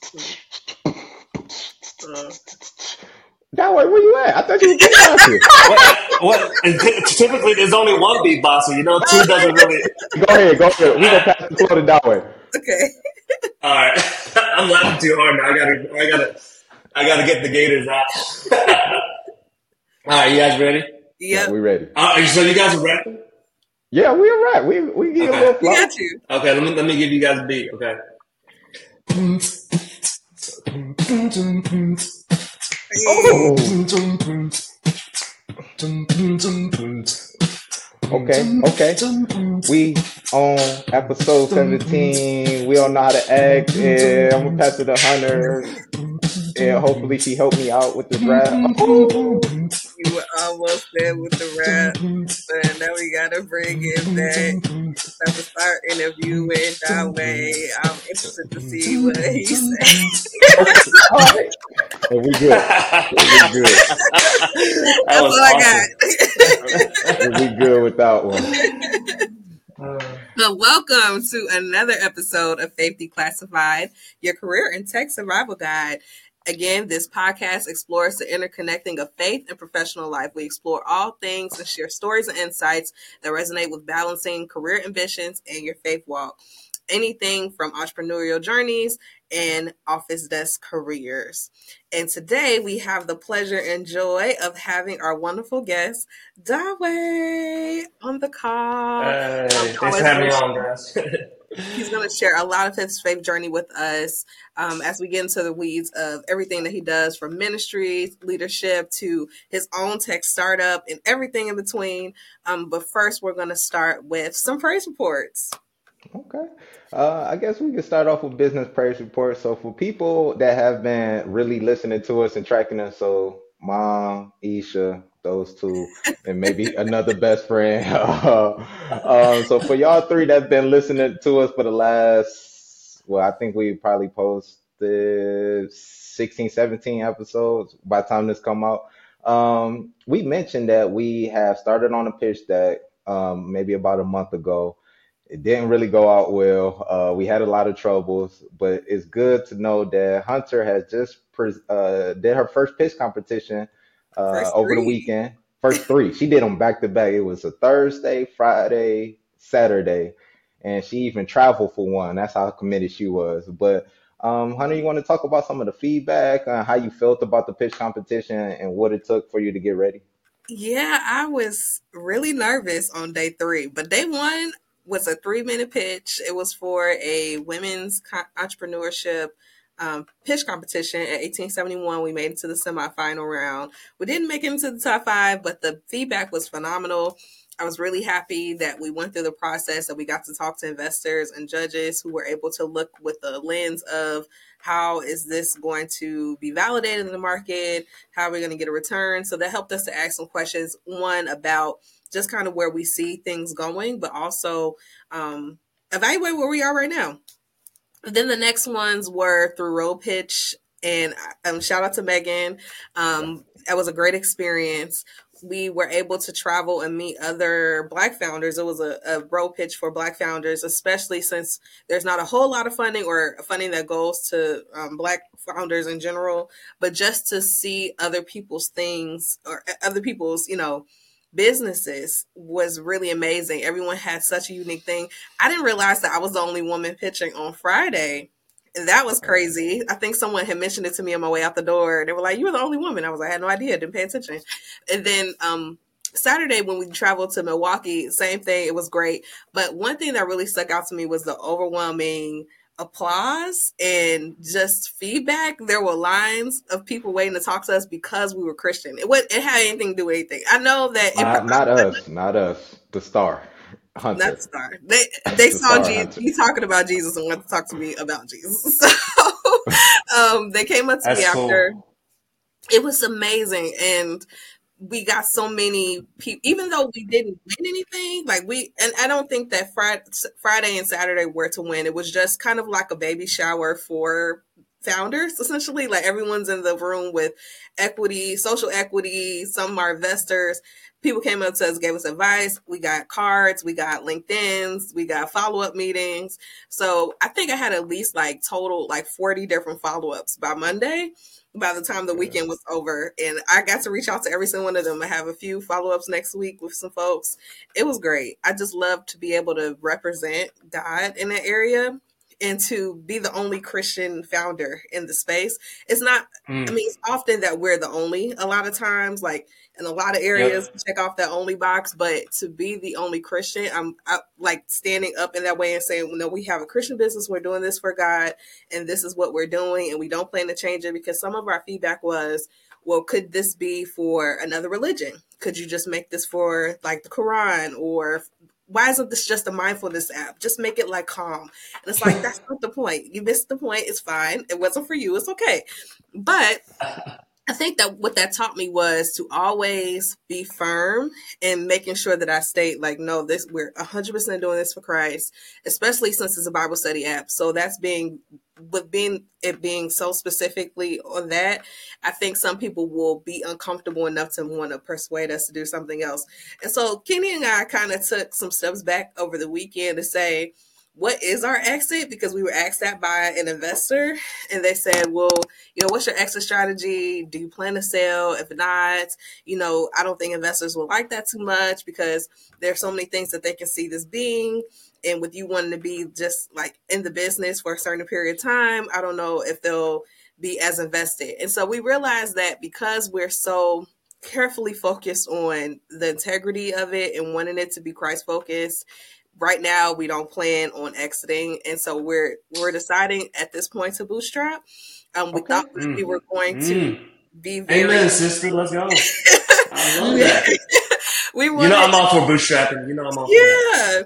That way, where you at? I thought you were beatboxing. Typically, there's only one beatboxer. Two doesn't really. Go ahead. We gonna pass the floor to that way. Okay. All right. I'm laughing too hard now. I gotta get the gators out. All right, you guys ready? Yeah, we ready. So you guys are rapping? Yeah, we are right. We get a little flow. We got you. Okay, let me give you guys a beat. Okay. Oh. Okay. We on episode 17. We don't know how to act. Yeah, I'm gonna pass it to Hunter. Yeah, hopefully she helped me out with this rap. You were almost there with the rap, but now we gotta bring it back. Time to start interviewing that way. I'm interested to see what he says. All right. And we good. That's all I got. And we good with that one. So welcome to another episode of Faith Declassified, your career and tech survival guide. Again, this podcast explores the interconnecting of faith and professional life. We explore all things and share stories and insights that resonate with balancing career ambitions and your faith walk. Anything from entrepreneurial journeys and office desk careers. And today we have the pleasure and joy of having our wonderful guest, Daway, on the call. Thanks for having me on, guys. He's going to share a lot of his faith journey with us as we get into the weeds of everything that he does, from ministry, leadership, to his own tech startup and everything in between. But first, we're going to start with some praise reports. Okay. I guess we can start off with business praise reports. So for people that have been really listening to us and tracking us, so Mom, Isha, those two, and maybe another best friend. So for y'all three that's been listening to us for the last, I think we probably posted 16, 17 episodes by the time this come out. We mentioned that we have started on a pitch deck maybe about a month ago. It didn't really go out well. We had a lot of troubles, but it's good to know that Hunter has just did her first pitch competition over the weekend. First three. She did them back to back. It was a Thursday, Friday, Saturday, and she even traveled for one. That's how committed she was. But Hunter, you want to talk about some of the feedback, how you felt about the pitch competition and what it took for you to get ready? Yeah, I was really nervous on day 3, but day 1 was a 3-minute pitch. It was for a women's entrepreneurship pitch competition at 1871. We made it to the semifinal round. We didn't make it into the top 5, but the feedback was phenomenal. I was really happy that we went through the process, that we got to talk to investors and judges who were able to look with the lens of how is this going to be validated in the market? How are we going to get a return? So that helped us to ask some questions, one about just kind of where we see things going, but also evaluate where we are right now. And then the next ones were through Road Pitch, and shout out to Megan. That was a great experience. We were able to travel and meet other Black founders. It was a road pitch for Black founders, especially since there's not a whole lot of funding or funding that goes to Black founders in general, but just to see other people's things or other people's, businesses was really amazing. Everyone had such a unique thing. I didn't realize that I was the only woman pitching on Friday. And that was crazy. I think someone had mentioned it to me on my way out the door. They were like, "You're the only woman." I was like, "I had no idea. Didn't pay attention." And then Saturday when we traveled to Milwaukee, same thing. It was great. But one thing that really stuck out to me was the overwhelming applause and just feedback. There were lines of people waiting to talk to us because we were Christian. It had anything to do with anything. I know that not us, the star. Hunter. Not the star. They saw Jesus. He's talking about Jesus and wanted to talk to me about Jesus. So they came up to me after. Cool. It was amazing, and we got so many people. Even though we didn't win anything, and I don't think that Friday and Saturday were to win. It was just kind of like a baby shower for founders, essentially. Like everyone's in the room with equity, social equity. Some are investors. People came up to us, gave us advice. We got cards, we got LinkedIn's, we got follow up meetings. So I think I had at least like total like 40 different follow ups by Monday. By the time the Yeah. weekend was over, and I got to reach out to every single one of them. I have a few follow ups next week with some folks. It was great. I just love to be able to represent God in that area and to be the only Christian founder in the space. It's not, I Mm. mean, it's often that we're the only, a lot of times, like in a lot of areas, Yep. we check off that only box, but to be the only Christian, I like standing up in that way and saying, no, we have a Christian business. We're doing this for God, and this is what we're doing, and we don't plan to change it, because some of our feedback was, well, could this be for another religion? Could you just make this for like the Quran, or why isn't this just a mindfulness app? Just make it like Calm. And it's like, that's not the point. You missed the point. It's fine. It wasn't for you. It's okay. But I think that what that taught me was to always be firm and making sure that I state like, no, this, we're 100% doing this for Christ, especially since it's a Bible study app. So that's being, with being it being so specifically on that, I think some people will be uncomfortable enough to want to persuade us to do something else. And so Kenny and I kind of took some steps back over the weekend to say, what is our exit? Because we were asked that by an investor, and they said, well, what's your exit strategy? Do you plan to sell? If not, I don't think investors will like that too much, because there's so many things that they can see this being. And with you wanting to be just like in the business for a certain period of time, I don't know if they'll be as invested. And so we realized that because we're so carefully focused on the integrity of it and wanting it to be Christ focused, right now we don't plan on exiting. And so we're deciding at this point to bootstrap. We Okay. thought that we were going to Mm. be very Amen, sister. Let's go. I love that. we You know wanted I'm all for bootstrapping. You know I'm all for that. yeah,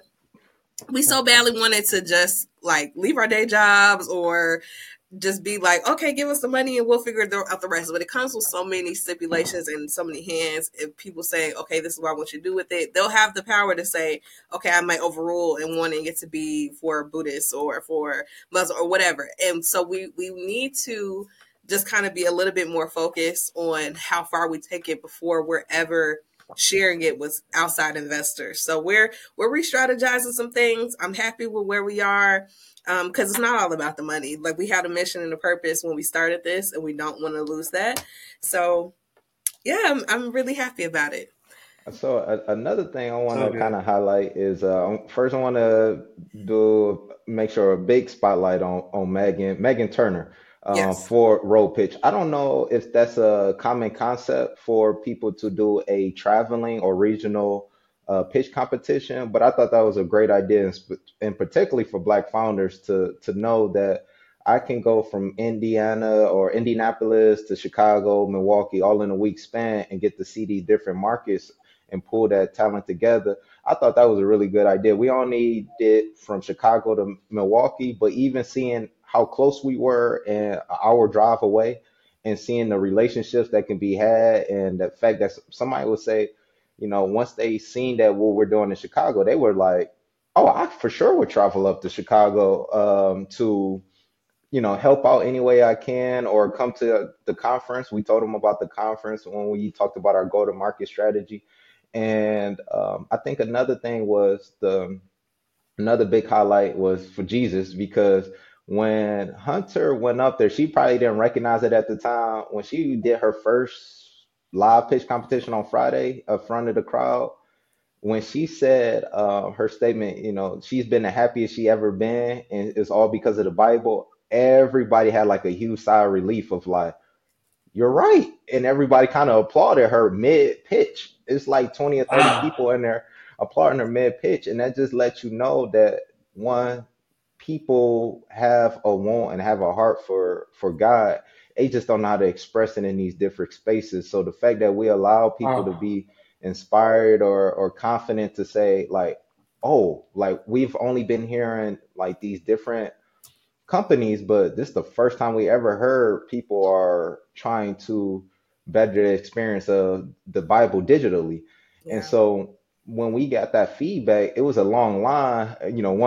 we so badly wanted to just like leave our day jobs or just be like, okay, give us the money and we'll figure out the rest. But it comes with so many stipulations and so many hands. If people say, okay, this is what I want you to do with it, they'll have the power to say, okay, I might overrule and wanting it to be for Buddhists or for Muslim or whatever. And so we need to just kind of be a little bit more focused on how far we take it before we're ever sharing it with outside investors. So we're re-strategizing some things. I'm happy with where we are, because it's not all about the money. Like, we had a mission and a purpose when we started this, and we don't want to lose that. So yeah, I'm really happy about it. So another thing I want So to kind good. of highlight is first I want to do make sure a big spotlight on Megan Turner Yes. for Road Pitch. I don't know if that's a common concept for people to do a traveling or regional pitch competition, but I thought that was a great idea, and particularly for Black founders to know that I can go from Indiana or Indianapolis to Chicago, Milwaukee, all in a week span, and get to see these different markets and pull that talent together. I thought that was a really good idea. We only did from Chicago to Milwaukee, but even seeing how close we were and an hour drive away, and seeing the relationships that can be had, and the fact that somebody would say, once they seen that what we're doing in Chicago, they were like, oh, I for sure would travel up to Chicago to help out any way I can, or come to the conference. We told them about the conference when we talked about our go to market strategy. And I think another thing was another big highlight was for Jesus, because when Hunter went up there, she probably didn't recognize it at the time. When she did her first live pitch competition on Friday in front of the crowd, when she said her statement, she's been the happiest she ever been, and it's all because of the Bible. Everybody had like a huge sigh of relief of like, you're right. And everybody kind of applauded her mid pitch. It's like 20 or 30 Wow. people in there applauding her mid pitch. And that just lets you know that, one, people have a want and have a heart for God. They just don't know how to express it in these different spaces. So the fact that we allow people to Wow. be inspired or confident to say like, oh, like we've only been hearing like these different companies, but this is the first time we ever heard people are trying to better the experience of the Bible digitally. And Yeah. so when we got that feedback, it was a long line. One,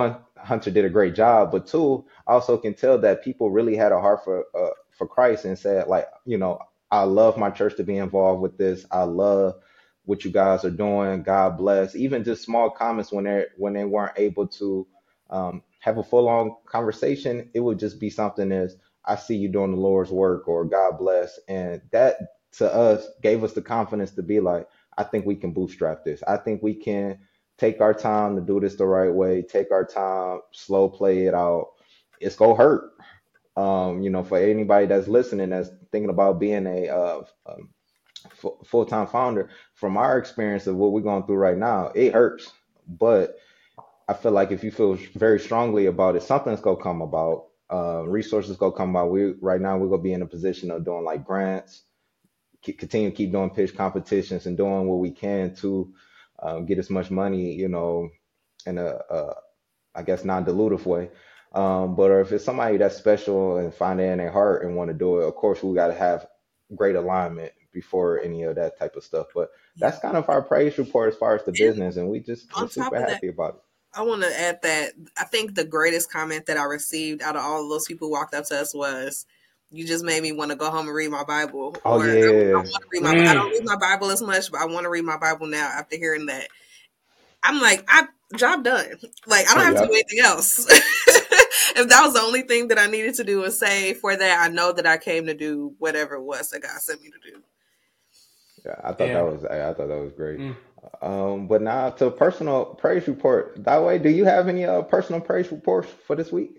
Hunter did a great job, but two, I also can tell that people really had a heart for Christ and said like, I love my church to be involved with this. I love what you guys are doing. God bless. Even just small comments when they weren't able to have a full on conversation, it would just be something as I see you doing the Lord's work or God bless, and that to us gave us the confidence to be like, I think we can bootstrap this. I think we can take our time to do this the right way. Take our time, slow play it out. It's gonna hurt. For anybody that's listening, that's thinking about being a full time founder, from our experience of what we're going through right now, it hurts. But I feel like if you feel very strongly about it, something's gonna come about. Resources gonna come about. We right now we're gonna be in a position of doing like grants, continue to keep doing pitch competitions and doing what we can to get as much money, in a I guess non-dilutive way. But or if it's somebody that's special and find it in their heart and want to do it, of course we got to have great alignment before any of that type of stuff. But Yeah. that's kind of our praise report as far as the And business, and we're on top super of that, happy about it. I want to add that I think the greatest comment that I received out of all of those people who walked up to us was, "You just made me want to go home and read my Bible," Oh or "I yeah, want to read my. I don't Mm. read my Bible as much, but I want to read my Bible now." After hearing that, I'm like, "I job done. Like I don't have to do yep. anything else." If that was the only thing that I needed to do and say for that, I know that I came to do whatever it was that God sent me to do. Yeah, Yeah. I thought that was great. Mm. But now to personal praise report. That way, do you have any personal praise reports for this week?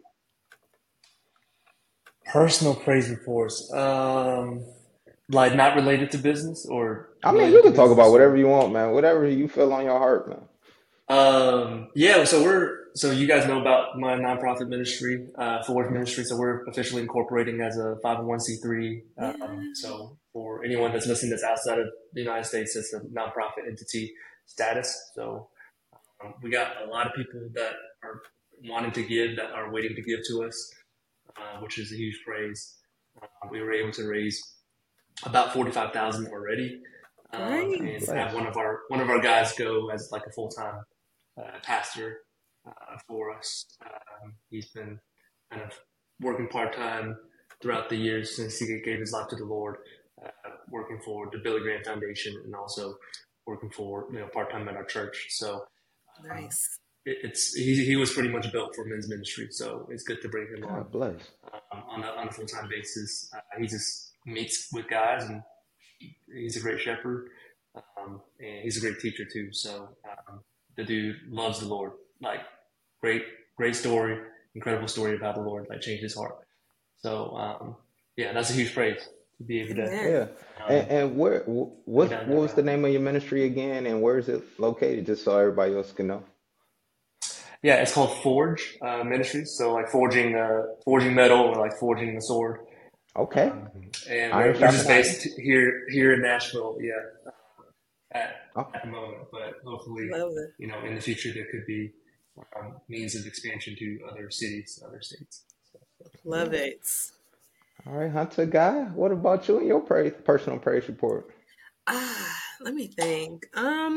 Personal praise reports. Like not related to business or I mean, you related to can talk about business whatever or you want, man. Whatever you feel on your heart, man. yeah, so you guys know about my nonprofit ministry, Forge Ministry. So we're officially incorporating as a 501c3. Yeah. So for anyone that's listening that's outside of the United States, it's a nonprofit entity status. So we got a lot of people that are wanting to give, that are waiting to give to us, which is a huge praise. We were able to raise about 45,000 already, Great. and have Bless. one of our guys go as like a full time pastor for us. He's been kind of working part time throughout the years since he gave his life to the Lord, working for the Billy Graham Foundation and also working for part time at our church. So um, Nice. he was pretty much built for men's ministry. So it's good to bring him on God bless. on a full time basis. He just meets with guys and he's a great shepherd, and he's a great teacher too. So the dude loves the Lord. Like great, great story, incredible story about the Lord. Like changed his heart. So yeah, that's a huge praise to be able to Amen. Yeah. And, um, and where go what down what that was the route. name of your ministry again, and where is it located, just so everybody else can know? Yeah, it's called Forge Ministries. So like forging metal or like forging a sword. Okay. Um, and Iron we're just sharpen iron. based here in Nashville. Yeah, at Oh, at the moment, but hopefully, Love it. in the future there could be means of expansion to other cities, other states. Love yeah. it. All right, Hunter guy. What about you and your personal praise report? Let me think.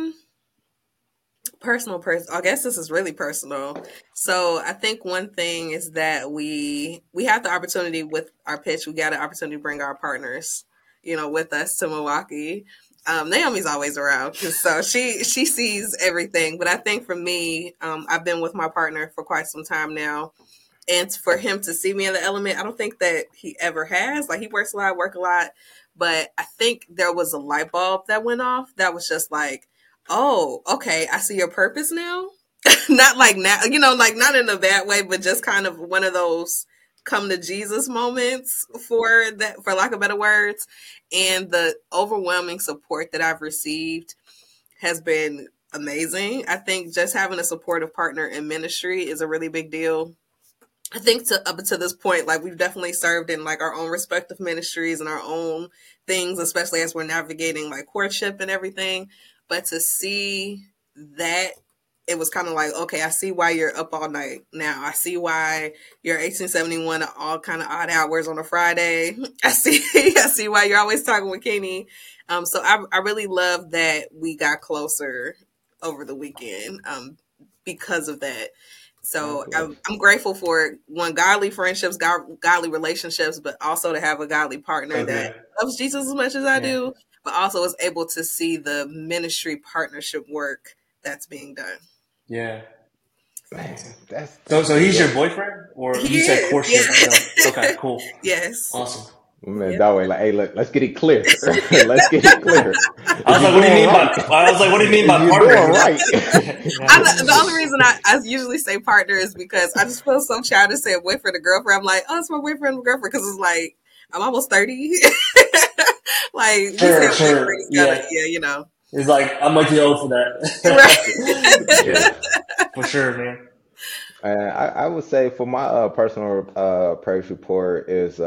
Personal person. I guess this is really personal. So I think one thing is that we have the opportunity with our pitch. We got an opportunity to bring our partners, with us to Milwaukee. Naomi's always around, so she sees everything. But I think for me, I've been with my partner for quite some time now, and for him to see me in the element, I don't think that he ever has. Like he works a lot, work a lot, but I think there was a light bulb that went off that was just like, oh, okay, I see your purpose now. Not like now, like not in a bad way, but just kind of one of those come to Jesus moments for that, for lack of better words. And the overwhelming support that I've received has been amazing. I think just having a supportive partner in ministry is a really big deal. I think up to this point, like we've definitely served in like our own respective ministries and our own things, especially as we're navigating like courtship and everything. But to see that, it was kind of like, okay, I see why you're up all night now. I see why you're 1871 at all kind of odd hours on a Friday. I see why you're always talking with Kenny. So I really love that we got closer over the weekend because of that. So Okay. I'm grateful for one, godly friendships, godly relationships, but also to have a godly partner So that good. loves Jesus as much as I Yeah. do, but also is able to see the ministry partnership work that's being done. Yeah. Man, Awesome. So that's good. he's your boyfriend, or He you said is, courtship? yeah. So okay, cool, Yes. awesome. Man, Yep. that way, like, hey, look, let's get it clear. Let's get it clear. I Is was you like, what do you doing mean by? right? I was like, what do you mean Is by you partner? doing right? The only reason I usually say partner is because I just feel so childish saying boyfriend or girlfriend. I'm like, oh, it's my boyfriend or girlfriend, because it's like I'm almost 30. Like we say Sure, boyfriend, sure, it's gotta, yeah. yeah, you know. It's like I'm like too old for that. Right. Yeah, Yeah. for sure, man. I would say for my personal praise report is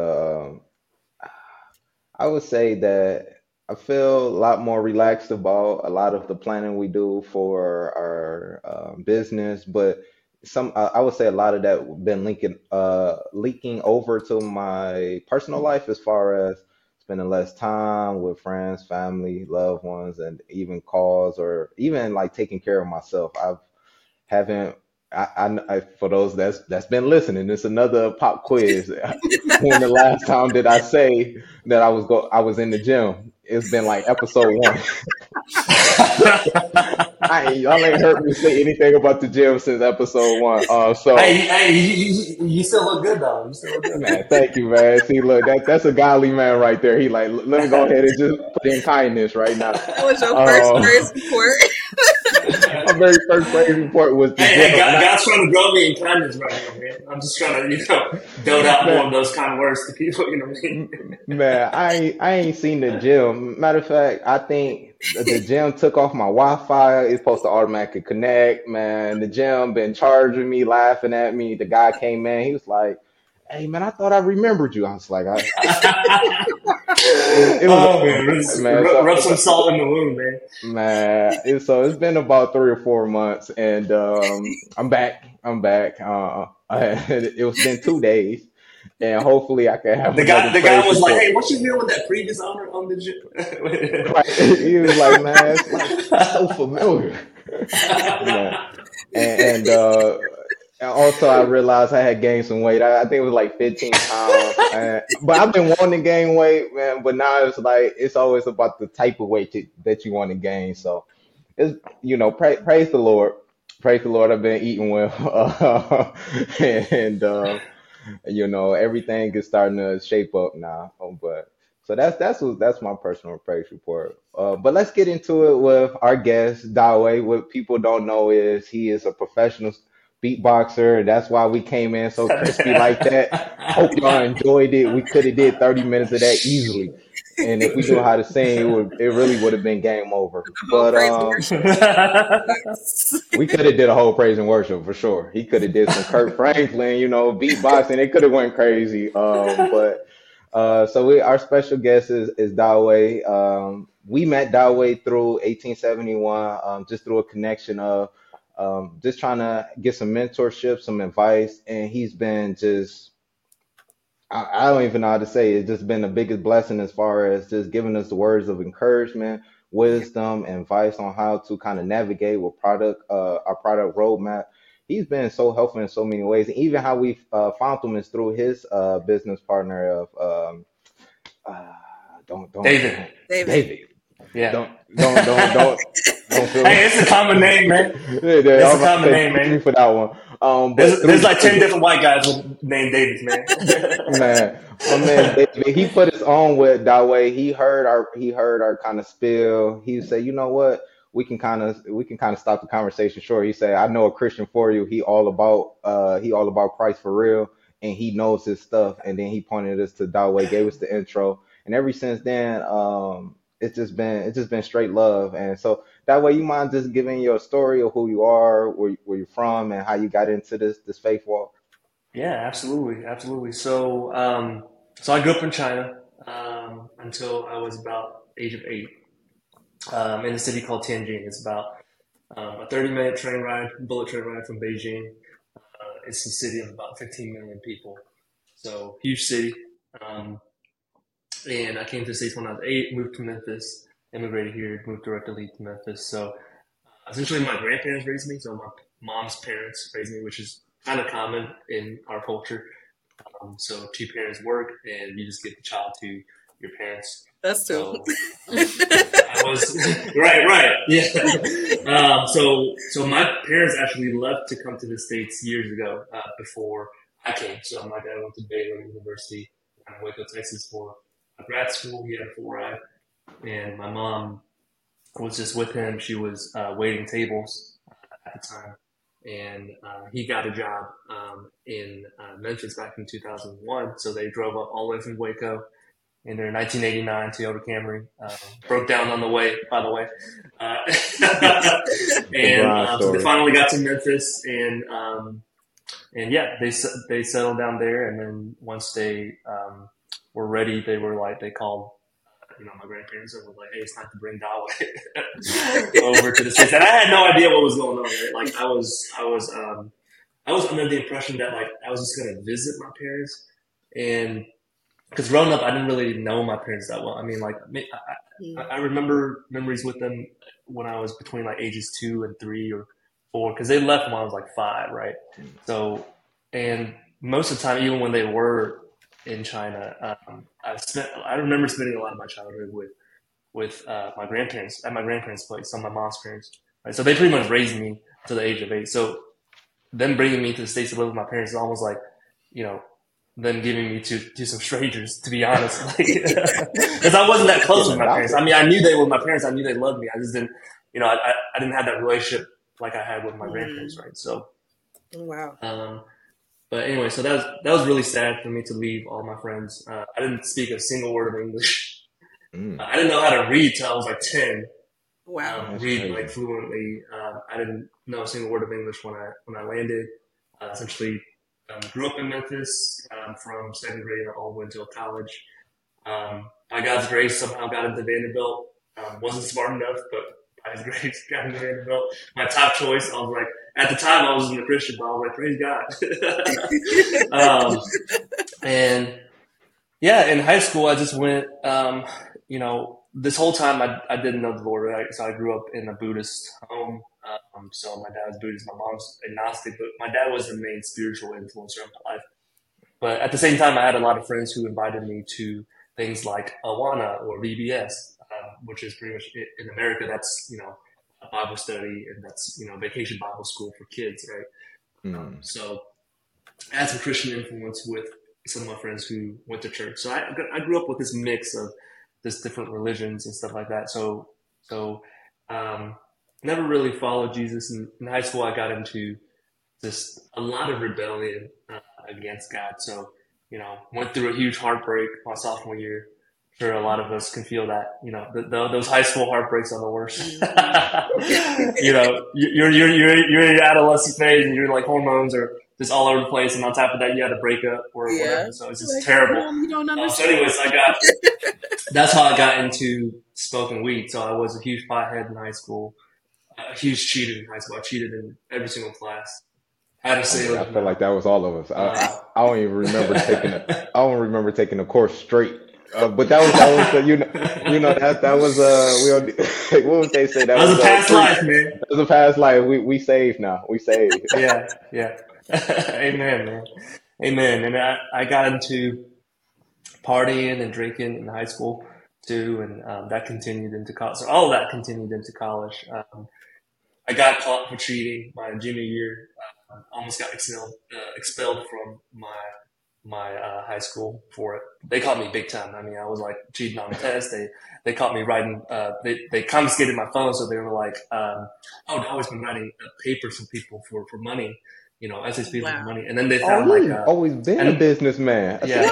I would say that I feel a lot more relaxed about a lot of the planning we do for our business, but I would say a lot of that been leaking over to my personal life as far as spending less time with friends, family, loved ones, and even calls or even like taking care of myself. I haven't. For those that's been listening, it's another pop quiz. When the last time did I say that I was in the gym? It's been like episode one. Y'all ain't heard me say anything about the gym since episode one. Hey, you still look good though. You still look good. Man, thank you, man. See, look, that's a godly man right there. He like, let me go ahead and just put in kindness right now. That was your first Uh, praise report. my very first praise report was the Hey, gym. Not, God's trying to grow me in kindness right now, man. I'm just trying to, dote out more man, of those kind of words to people. You know what I mean? Man, I ain't seen the gym. Matter of fact, I think the gym took off my Wi-Fi. It's supposed to automatically connect. Man, the gym been charging me, laughing at me. The guy came in. He was like, "Hey, man, I thought I remembered you." I was like, it was Oh man, man. rub some salt in the wound, man. It's been about 3 or 4 months, and I'm back. I'm back. It was been 2 days, and hopefully I can have another The guy praise was like, report. "Hey, what you doing with that previous owner on the gym?" Right. He was like, man, it's like it's so familiar. Man. And also I realized I had gained some weight. I think it was like 15 pounds. But I've been wanting to gain weight, man. But now it's like it's always about the type of weight that you want to gain. So it's praise the Lord. Praise the Lord. I've been eating well, and everything is starting to shape up now. But so that's my personal praise report. But let's get into it with our guest Dawei. What people don't know is he is a professional beatboxer. That's why we came in so crispy like that. Hope y'all enjoyed it. We could have did 30 minutes of that easily. And if we knew how to sing, it really would have been game over. The whole But praise and worship. we could have did a whole praise and worship for sure. He could have did some Kurt Franklin, beatboxing. It could have went crazy. But so our special guest is Dawei. We met Dawei through 1871, just through a connection of just trying to get some mentorship, some advice, and he's been just I don't even know how to say it. It's just been the biggest blessing as far as just giving us the words of encouragement, Yeah. wisdom, and advice on how to kind of navigate with our product roadmap. He's been so helpful in so many ways, and even how we found him is through his business partner of uh, David. David. David. Yeah. Don't feel Hey, it's a common name, man. yeah, It's I a was about to common say name, thank man. you for that one. But There's through like 10 David. different white guys with named Davids, man. Man, my man David, he put us on with that way. He heard our kind of spill. He said, you know what? We can kind of stop the conversation short. He said, I know a Christian for you. He all about Christ for real, and he knows his stuff. And then he pointed us to Dawei, gave us the intro, and ever since then, it's just been straight love. And so that way, you mind just giving your story of who you are, where you're from, and how you got into this faith walk. Yeah, absolutely, absolutely. So I grew up in China until I was about age of 8, in a city called Tianjin. It's about a 30-minute bullet train ride from Beijing. It's a city of about 15 million people, so huge city. Um, and I came to the States when I was 8, moved to Memphis, immigrated here, moved directly to Memphis. So essentially, my grandparents raised me, so my mom's parents raised me, which is kind of common in our culture. So two parents work, and you just give the child to your parents. Us too. So I was right, yeah. So my parents actually left to come to the States years ago before I came. So my dad went to Baylor University in Waco, Texas for grad school. He had a full ride, and my mom was just with him. She was waiting tables at the time, and he got a job in Memphis back in 2001. So they drove up all the way from Waco in their 1989 Toyota Camry. Broke down on the way, by the way. And so they finally got to Memphis, and yeah, they settled down there. And then once they were ready, they called my grandparents and were like, "Hey, it's time to bring Dawei over to the States." And I had no idea what was going on. Right? Like I was under the impression that like I was just gonna visit my parents, and because growing up, I didn't really know my parents that well. I mean, like I remember memories with them when I was between like ages 2 and 3 or 4, because they left when I was like 5, right? So, and most of the time, even when they were in China, I remember spending a lot of my childhood with my grandparents at my grandparents' place, some of my mom's parents. Right, so they pretty much raised me to the age of 8. So them bringing me to the States to live with my parents is almost like, them giving me to some strangers, to be honest, because I wasn't that close with my parents. I mean, I knew they were my parents. I knew they loved me. I just didn't, I didn't have that relationship like I had with my grandparents, right? So, wow. But anyway, so that was really sad for me to leave all my friends. I didn't speak a single word of English. I didn't know how to read till I was like 10. Wow. Read like fluently. I didn't know a single word of English when I landed. Essentially, grew up in Memphis from 2nd grade all the way until college. By God's grace, somehow got into Vanderbilt. Wasn't smart enough, but by His grace, got into Vanderbilt. My top choice. I was like, at the time, I wasn't a Christian, but I was like, praise God. And yeah, in high school, I just went. This whole time I didn't know the Lord, right? So I grew up in a Buddhist home. So my dad was Buddhist, my mom's agnostic, but my dad was the main spiritual influencer in my life. But at the same time, I had a lot of friends who invited me to things like Awana or VBS, which is pretty much in America. That's a Bible study, and that's vacation Bible school for kids, right? So I had some Christian influence with some of my friends who went to church. So I grew up with this mix of just different religions and stuff like that. So never really followed Jesus. In high school, I got into just a lot of rebellion against God. So, went through a huge heartbreak my sophomore year. Sure, a lot of us can feel that. Those high school heartbreaks are the worst. You're in your adolescent phase, and you're like hormones are just all over the place, and on top of that, you had a breakup or whatever. So it's just terrible. You don't understand. So, anyways, that's how I got into smoking weed. So I was a huge pothead in high school. A huge cheater in high school. I cheated in every single class. Had to say, I feel like that was all of us. I don't even remember I don't remember taking a course straight. But that was that was what would they say? That was a past life, man. That was a past life. We saved now. We saved. Yeah. Amen, man. Amen. And I got into partying and drinking in high school too, and that continued into college. So all of that continued into college. I got caught for cheating my junior year. Almost got expelled from my high school for it. They caught me big time. I mean, I was like cheating on the test. They caught me writing. They confiscated my phone, so they were like, I've always been writing papers for people for money. Essays people for money. And then they found always been a businessman. Yeah.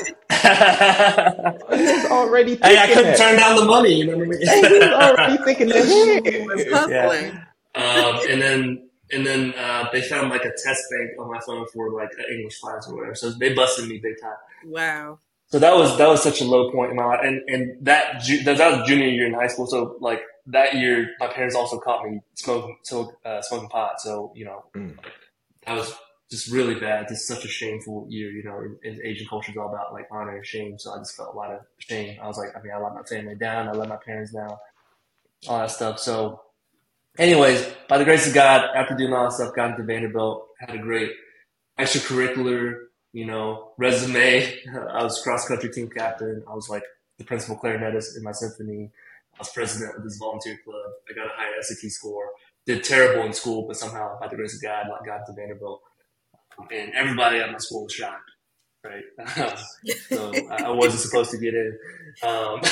I was already thinking I couldn't turn down the money. You know what I mean? He was already thinking that. And then they found like a test bank on my phone for like an English class or whatever. So they busted me big time. Wow. So that was such a low point in my life. And that was junior year in high school. So like that year, my parents also caught me smoking pot. So, that was just really bad. This is such a shameful year, in Asian culture, it's all about like honor and shame. So I just felt a lot of shame. I was like, I let my family down. I let my parents down, all that stuff. So anyways, by the grace of God, after doing all that stuff, got into Vanderbilt, had a great extracurricular, resume. I was cross country team captain. I was like the principal clarinetist in my symphony. I was president of this volunteer club. I got a high SAT score. Did terrible in school, but somehow, by the grace of God, like, got to Vanderbilt. And everybody at my school was shocked, right? So I wasn't supposed to get in. Um,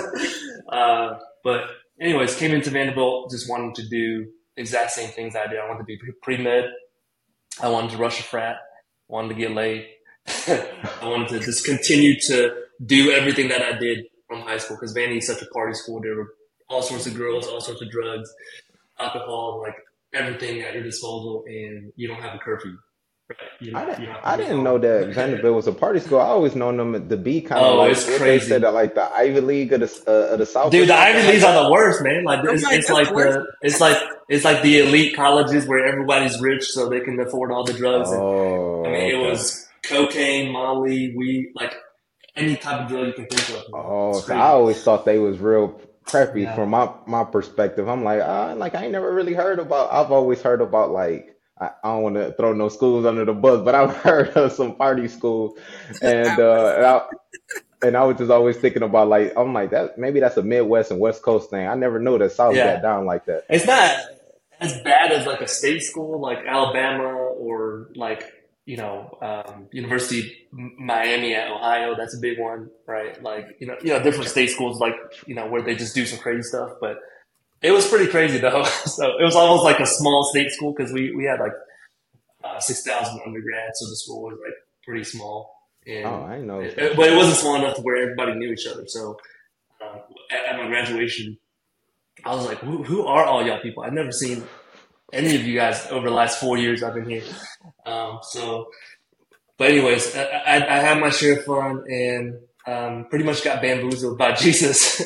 but anyways, came into Vanderbilt just wanting to do exact same things I did. I wanted to be pre-med. I wanted to rush a frat. Wanted to get laid. I wanted to just continue to do everything that I did from high school because Vandy is such a party school. There were all sorts of girls, all sorts of drugs, alcohol, like everything at your disposal, and you don't have a curfew. Right? You don't have to I leave didn't know home. that Vanderbilt was a party school. I always known them to be kind of Oh, like it's what they said, crazy. like the Ivy League of the South or Dude, the something Ivy like Leagues are that. the worst, man. Like I'm it's like, it's that's like worse. the elite colleges where everybody's rich so they can afford all the drugs. And I mean, Oh, it okay. was cocaine, Molly, weed, like any type of drug you can think of, man. Oh, It's so I crazy. always thought they was real preppy Yeah. from my perspective. I'm like I ain't never really heard about. I've always heard about like I don't want to throw no schools under the bus, but I've heard of some party schools, and I was I was just always thinking about like I'm like that maybe that's a Midwest and West Coast thing. I never knew that South got Yeah. down like that. It's not as bad as like a state school like Alabama or like, University of Miami at Ohio. That's a big one, right? Like, different state schools like, where they just do some crazy stuff. But it was pretty crazy though. So it was almost like a small state school because we had like 6,000 undergrads. So the school was like pretty small. Oh, And I didn't know but it wasn't small enough to where everybody knew each other. So at my graduation, I was like, who are all y'all people? I've never seen any of you guys over the last 4 years I've been here. So, but anyways, I had my share of fun and pretty much got bamboozled by Jesus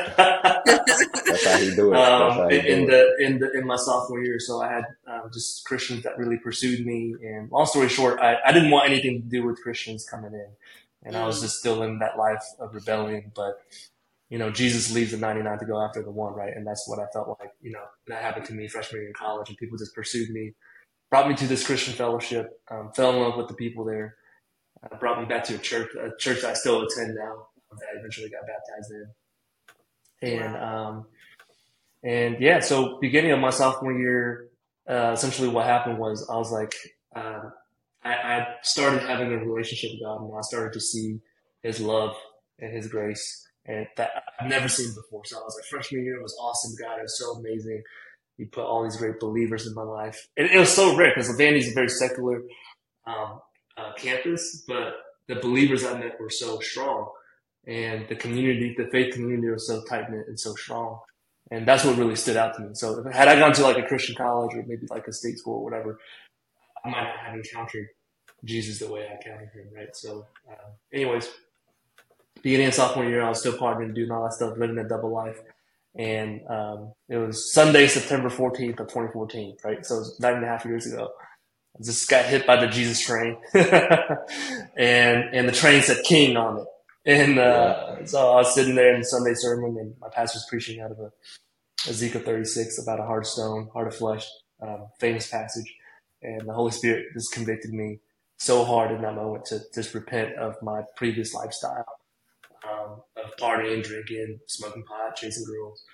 that's how he do it. That's how he in do it. in my sophomore year. So I had just Christians that really pursued me. And long story short, I didn't want anything to do with Christians coming in, and I was mm, just still in that life of rebellion. But Jesus leaves the 99 to go after the one, right? And that's what I felt like, that happened to me freshman year in college, and people just pursued me, brought me to this Christian fellowship, fell in love with the people there, brought me back to a church that I still attend now, that I eventually got baptized in. wow. And yeah, so beginning of my sophomore year, essentially what happened was I was like, I started having a relationship with God, and I started to see His love and His grace, and that I've never seen before. So I was like, freshman year was awesome. God, it was so amazing. He put all these great believers in my life, and it was so rare because Vandy's a very secular campus, but the believers I met were so strong, and the faith community was so tight knit and so strong. And that's what really stood out to me. So had I gone to like a Christian college or maybe like a state school or whatever, I might not have encountered Jesus the way I encountered him, right? So, anyways, beginning of sophomore year, I was still partying, doing all that stuff, living a double life. And it was Sunday, September 14th of 2014, right? So it was 9.5 years ago. I just got hit by the Jesus train. and the train said King on it. And Yeah. so I was sitting there in the Sunday sermon, and my pastor was preaching out of Ezekiel 36 about a hard stone, heart of flesh, famous passage. And the Holy Spirit just convicted me so hard in that moment to just repent of my previous lifestyle, of partying, drinking, smoking pot, chasing girls.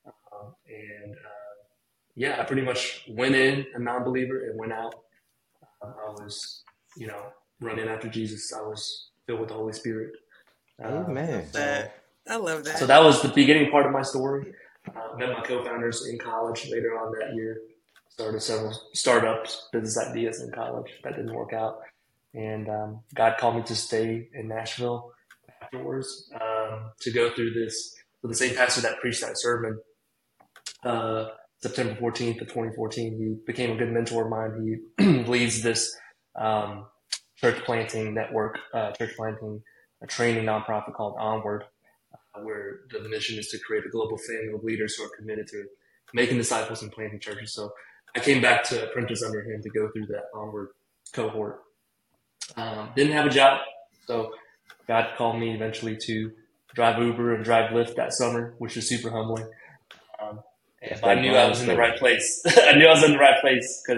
And yeah, I pretty much went in a non-believer and went out. I was, you know, running after Jesus. I was filled with the Holy Spirit. Amen. Love So, that. I love so that. that was the beginning part of my story. Met my co-founders in college later on that year. Started several startups, business ideas in college that didn't work out, and God called me to stay in Nashville afterwards, to go through this with the same pastor that preached that sermon, uh, September 14th of 2014. He became a good mentor of mine. He leads this um, church planting network, church planting a training nonprofit called Onward, where the mission is to create a global family of leaders who are committed to making disciples and planting churches. So I came back to apprentice under him to go through that Onward cohort. Didn't have a job, so God called me eventually to drive Uber and drive Lyft that summer, which was super humbling. Um, That's but I that knew I grind was in the too. right place. I knew I was in the right place because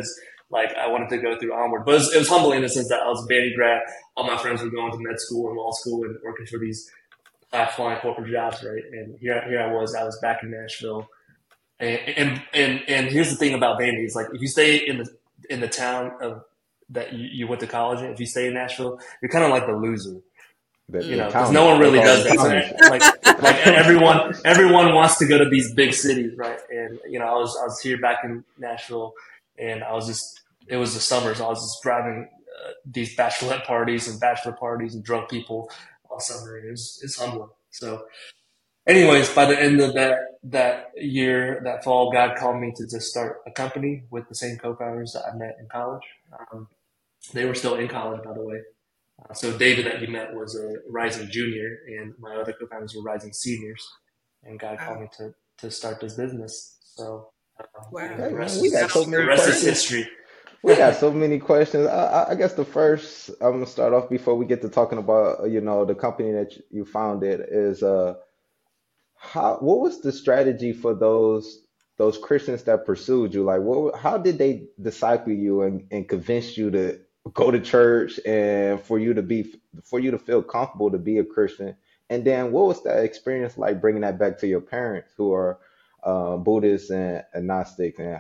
like I wanted to go through onward. But it was humbling in the sense that I was a Vandy grad. All my friends were going to med school and law school and working for these high flying corporate jobs, right? And here I was back in Nashville. And here's the thing about Vandy is like if you stay in the town of that you went to college in, if you stay in Nashville, you're kind of like the loser. Because no one really does that. So, like everyone wants to go to these big cities, right? And I was here back in Nashville, and it was the summer, so I was just driving these bachelorette parties and bachelor parties and drunk people all summer. And it's humbling. So, anyways, by the end of that year, that fall, God called me to just start a company with the same co-founders that I met in college. They were still in college, by the way. So David that you met was a rising junior, and my other co-founders were rising seniors. And God called me to start this business. So Wow. the rest We got so the many rest is questions. history. We got so many questions. I guess the first I'm gonna start off before we get to talking about the company that you founded is what was the strategy for those Christians that pursued you? Like, how did they disciple you and convince you to go to church and for you to feel comfortable to be a Christian? And then what was that experience like bringing that back to your parents who are Buddhists and agnostics? And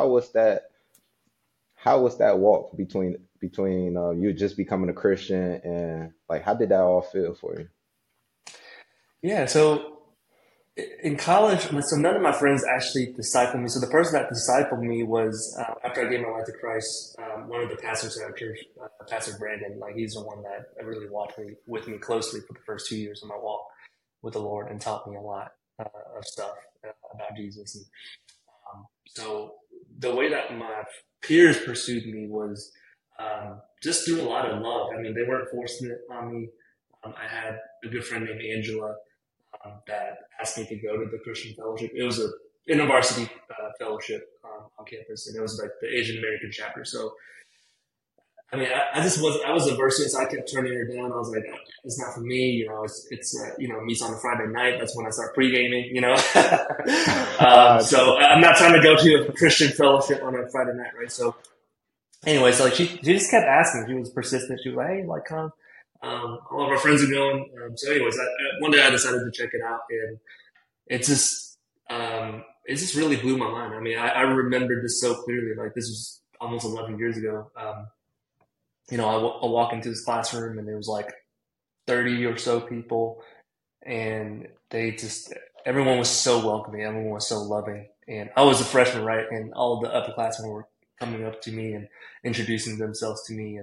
how was that walk between you just becoming a Christian and like how did that all feel for you? Yeah. So in college, so none of my friends actually discipled me. So the person that discipled me was after I gave my life to Christ, one of the pastors at our church, Pastor Brandon. Like he's the one that really walked with me closely for the first 2 years of my walk with the Lord and taught me a lot of stuff about Jesus. And so the way that my peers pursued me was just through a lot of love. I mean, they weren't forcing it on me. I had a good friend named Angela that asked me to go to the Christian Fellowship. It was a InterVarsity fellowship on campus, and it was like the Asian American chapter. So, I mean, I was averse to it, so I kept turning her down. I was like, it's not for me. It's meets on a Friday night. That's when I start pre-gaming. So I'm not trying to go to a Christian fellowship on a Friday night, right? So, anyway, so like she just kept asking. She was persistent. She was like, hey, like, come. All of our friends are going. So anyways, one day I decided to check it out, and it just really blew my mind. I mean, I remember this so clearly. Like this was almost 11 years ago. I walk into this classroom, and there was like 30 or so people, and everyone was so welcoming. Everyone was so loving. And I was a freshman, right? And all of the upperclassmen were coming up to me and introducing themselves to me.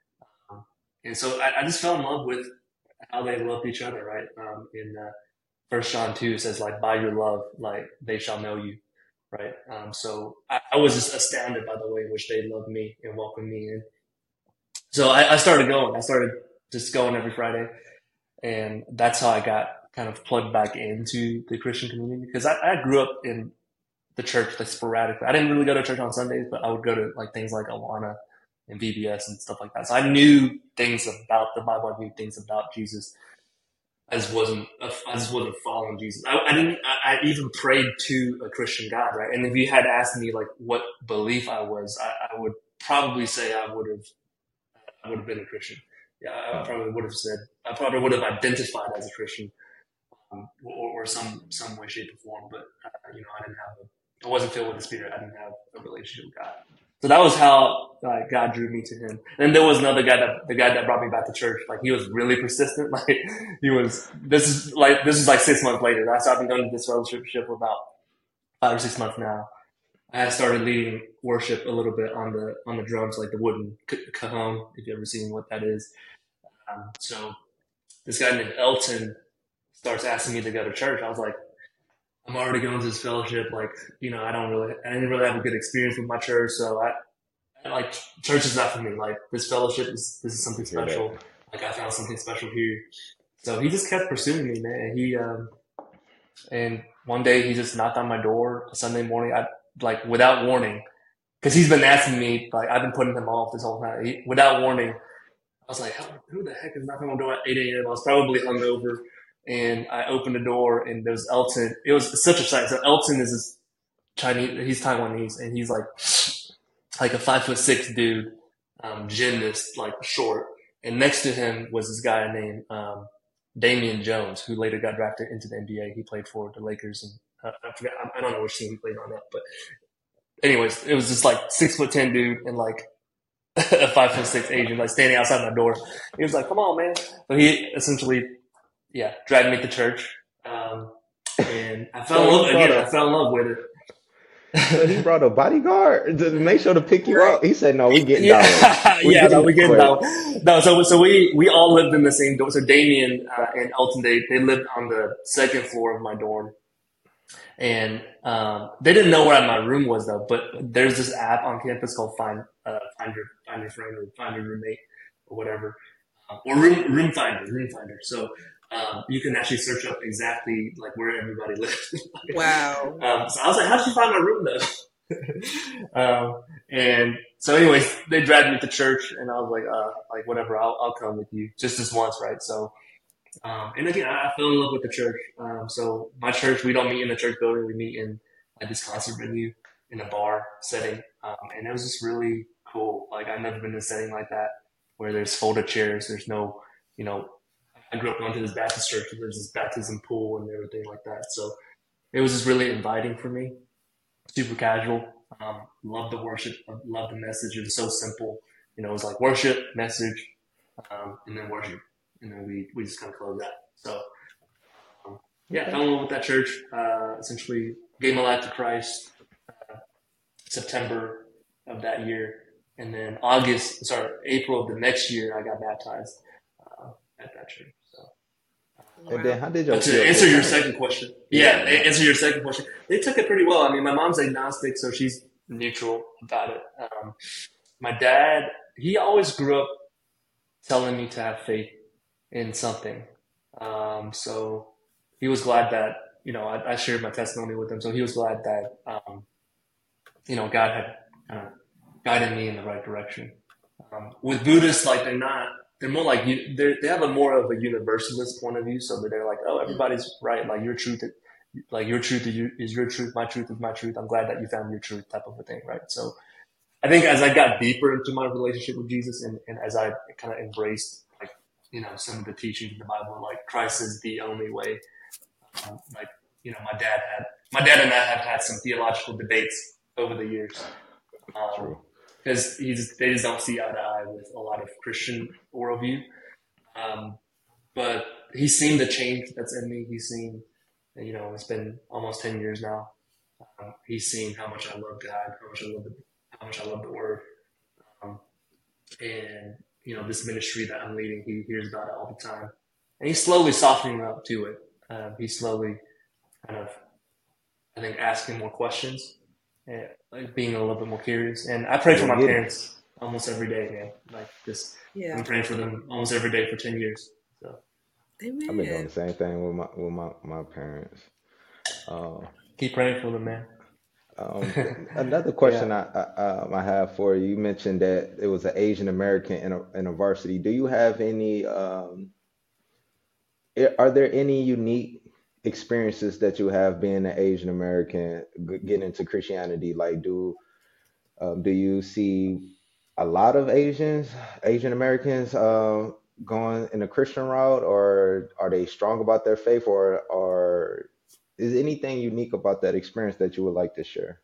And so I just fell in love with how they loved each other, right? In 1 John 2, it says, like, by your love, like, they shall know you, right? So I was just astounded by the way in which they loved me and welcomed me in. So I started going. I started just going every Friday. And that's how I got kind of plugged back into the Christian community. Because I grew up in the church like sporadically. I didn't really go to church on Sundays, but I would go to like things like Awana and VBS and stuff like that. So I knew things about the Bible. I knew things about Jesus. I just wasn't following Jesus. I even prayed to a Christian God, right? And if you had asked me like what belief I was, I would probably say I would have been a Christian. Yeah, I probably would have identified as a Christian, or some way, shape, or form. But I wasn't filled with the Spirit. I didn't have a relationship with God. So that was how God drew me to Him. And there was another guy the guy that brought me back to church. Like he was really persistent. Like this is like 6 months later. I've been going to this fellowship for about 5 or 6 months now. I had started leading worship a little bit on the drums, like the wooden cajon, if you've ever seen what that is. So this guy named Elton starts asking me to go to church. I was like, I'm already going to this fellowship. Like, I didn't really have a good experience with my church. So I like church is not for me. Like this fellowship this is something special. Yeah. Like I found something special here. So he just kept pursuing me, man. And one day he just knocked on my door Sunday morning. Without warning, because he's been asking me, like I've been putting him off this whole time. Without warning, I was like, who the heck is knocking on my door at 8 a.m.? I was probably hungover. And I opened the door, and there's Elton. It was such a sight. So Elton is this Chinese, he's Taiwanese, and he's like, like a 5'6" dude, gymnast, like short. And next to him was this guy named Damian Jones, who later got drafted into the NBA. He played for the Lakers, and I forget, I don't know which team he played on that, but anyways, it was just like 6'10" dude and like a 5'6" Asian, like standing outside my door. He was like, "Come on, man!" So he essentially, yeah, dragged me to church, and I fell in love again. I fell in love with it. So he brought a bodyguard to make sure to pick you up. He said, "No, we getting dollars. We getting dollars. No, so we all lived in the same dorm. So Damien and Elton, they lived on the second floor of my dorm, and they didn't know where my room was though. But there's this app on campus called Find Your Friend or Find Your Roommate or whatever, or Room Finder. So. You can actually search up exactly like where everybody lives. Wow. So I was like, "How did you find my room though?" And so, anyways, they dragged me to church, and I was like whatever, I'll come with you, just this once, right? So, and again, I fell in love with the church. So my church, we don't meet in the church building; we meet in at this concert venue in a bar setting, and it was just really cool. Like I've never been in a setting like that where there's folded chairs, there's no, I grew up going to this Baptist church where there's this baptism pool and everything like that. So it was just really inviting for me. Super casual. Loved the worship. Loved the message. It was so simple. It was like worship, message, and then worship. And then we just kind of closed that. So, yeah, fell in love with that church. Essentially gave my life to Christ September of that year. And then April of the next year, I got baptized at that church. And then how did you answer your second question? Answer your second question. They took it pretty well. I mean, my mom's agnostic, so she's neutral about it. My dad, he always grew up telling me to have faith in something. So he was glad that, I shared my testimony with him. So he was glad that, God had kind of guided me in the right direction. With Buddhists, like they're more like they have a more of a universalist point of view, so that they're like, oh, everybody's right, like your truth is your truth, my truth is my truth. I'm glad that you found your truth, type of a thing, right? So I think as I got deeper into my relationship with Jesus, and as I kind of embraced some of the teachings in the Bible, like Christ is the only way. My dad and I have had some theological debates over the years. True. Because they just don't see eye to eye with a lot of Christian worldview. But he's seen the change that's in me. He's seen, it's been almost 10 years now. He's seen how much I love God, how much I love the Word. And, this ministry that I'm leading, he hears about it all the time. And he's slowly softening up to it. He's slowly kind of, I think, asking more questions. And like being a little bit more curious. And I pray for my parents almost every day, man. Like I'm praying for them almost every day for 10 years. So Amen. I've been doing the same thing with my parents. Keep praying for them, man. Another question I have for you. You mentioned that it was an Asian American in a varsity. Do you have any are there any unique experiences that you have being an Asian American getting into Christianity? Like do you see a lot of Asian Americans going in a Christian route, or are they strong about their faith, or is anything unique about that experience that you would like to share?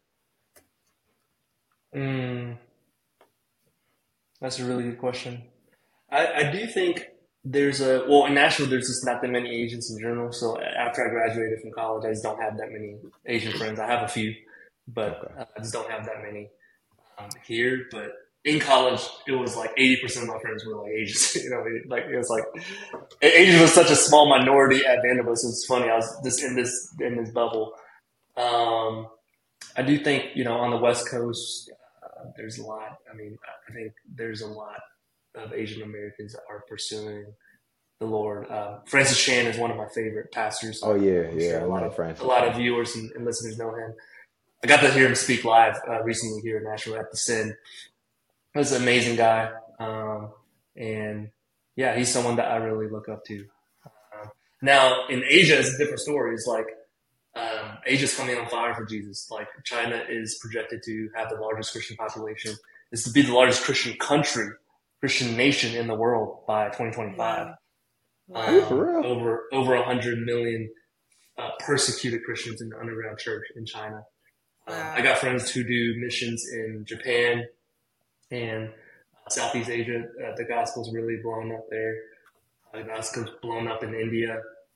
That's a really good question. I do think in Nashville, there's just not that many Asians in general. So after I graduated from college, I just don't have that many Asian friends. I have a few, but I just don't have that many here. But in college, it was like 80% of my friends were like Asians. It was like Asians was such a small minority at Vanderbilt. So it's funny. I was just in this bubble. I do think on the West Coast, there's a lot. I mean, I think there's a lot of Asian Americans that are pursuing the Lord. Francis Chan is one of my favorite pastors. Oh yeah, Sure a lot of Francis. A lot of viewers and listeners know him. I got to hear him speak live recently here in Nashville at the Sin. He's an amazing guy, and yeah, he's someone that I really look up to. Now in Asia, it's a different story. It's like Asia's coming on fire for Jesus. Like China is projected to have the largest Christian population. This to be the largest Christian country, Christian nation in the world by 2025. Wow. Are you Wow. for real? Over 100 million persecuted Christians in the underground church in China. I Wow. got friends who do missions in Japan and Southeast Asia. The gospel's really blown up there. The gospel's blown up in India.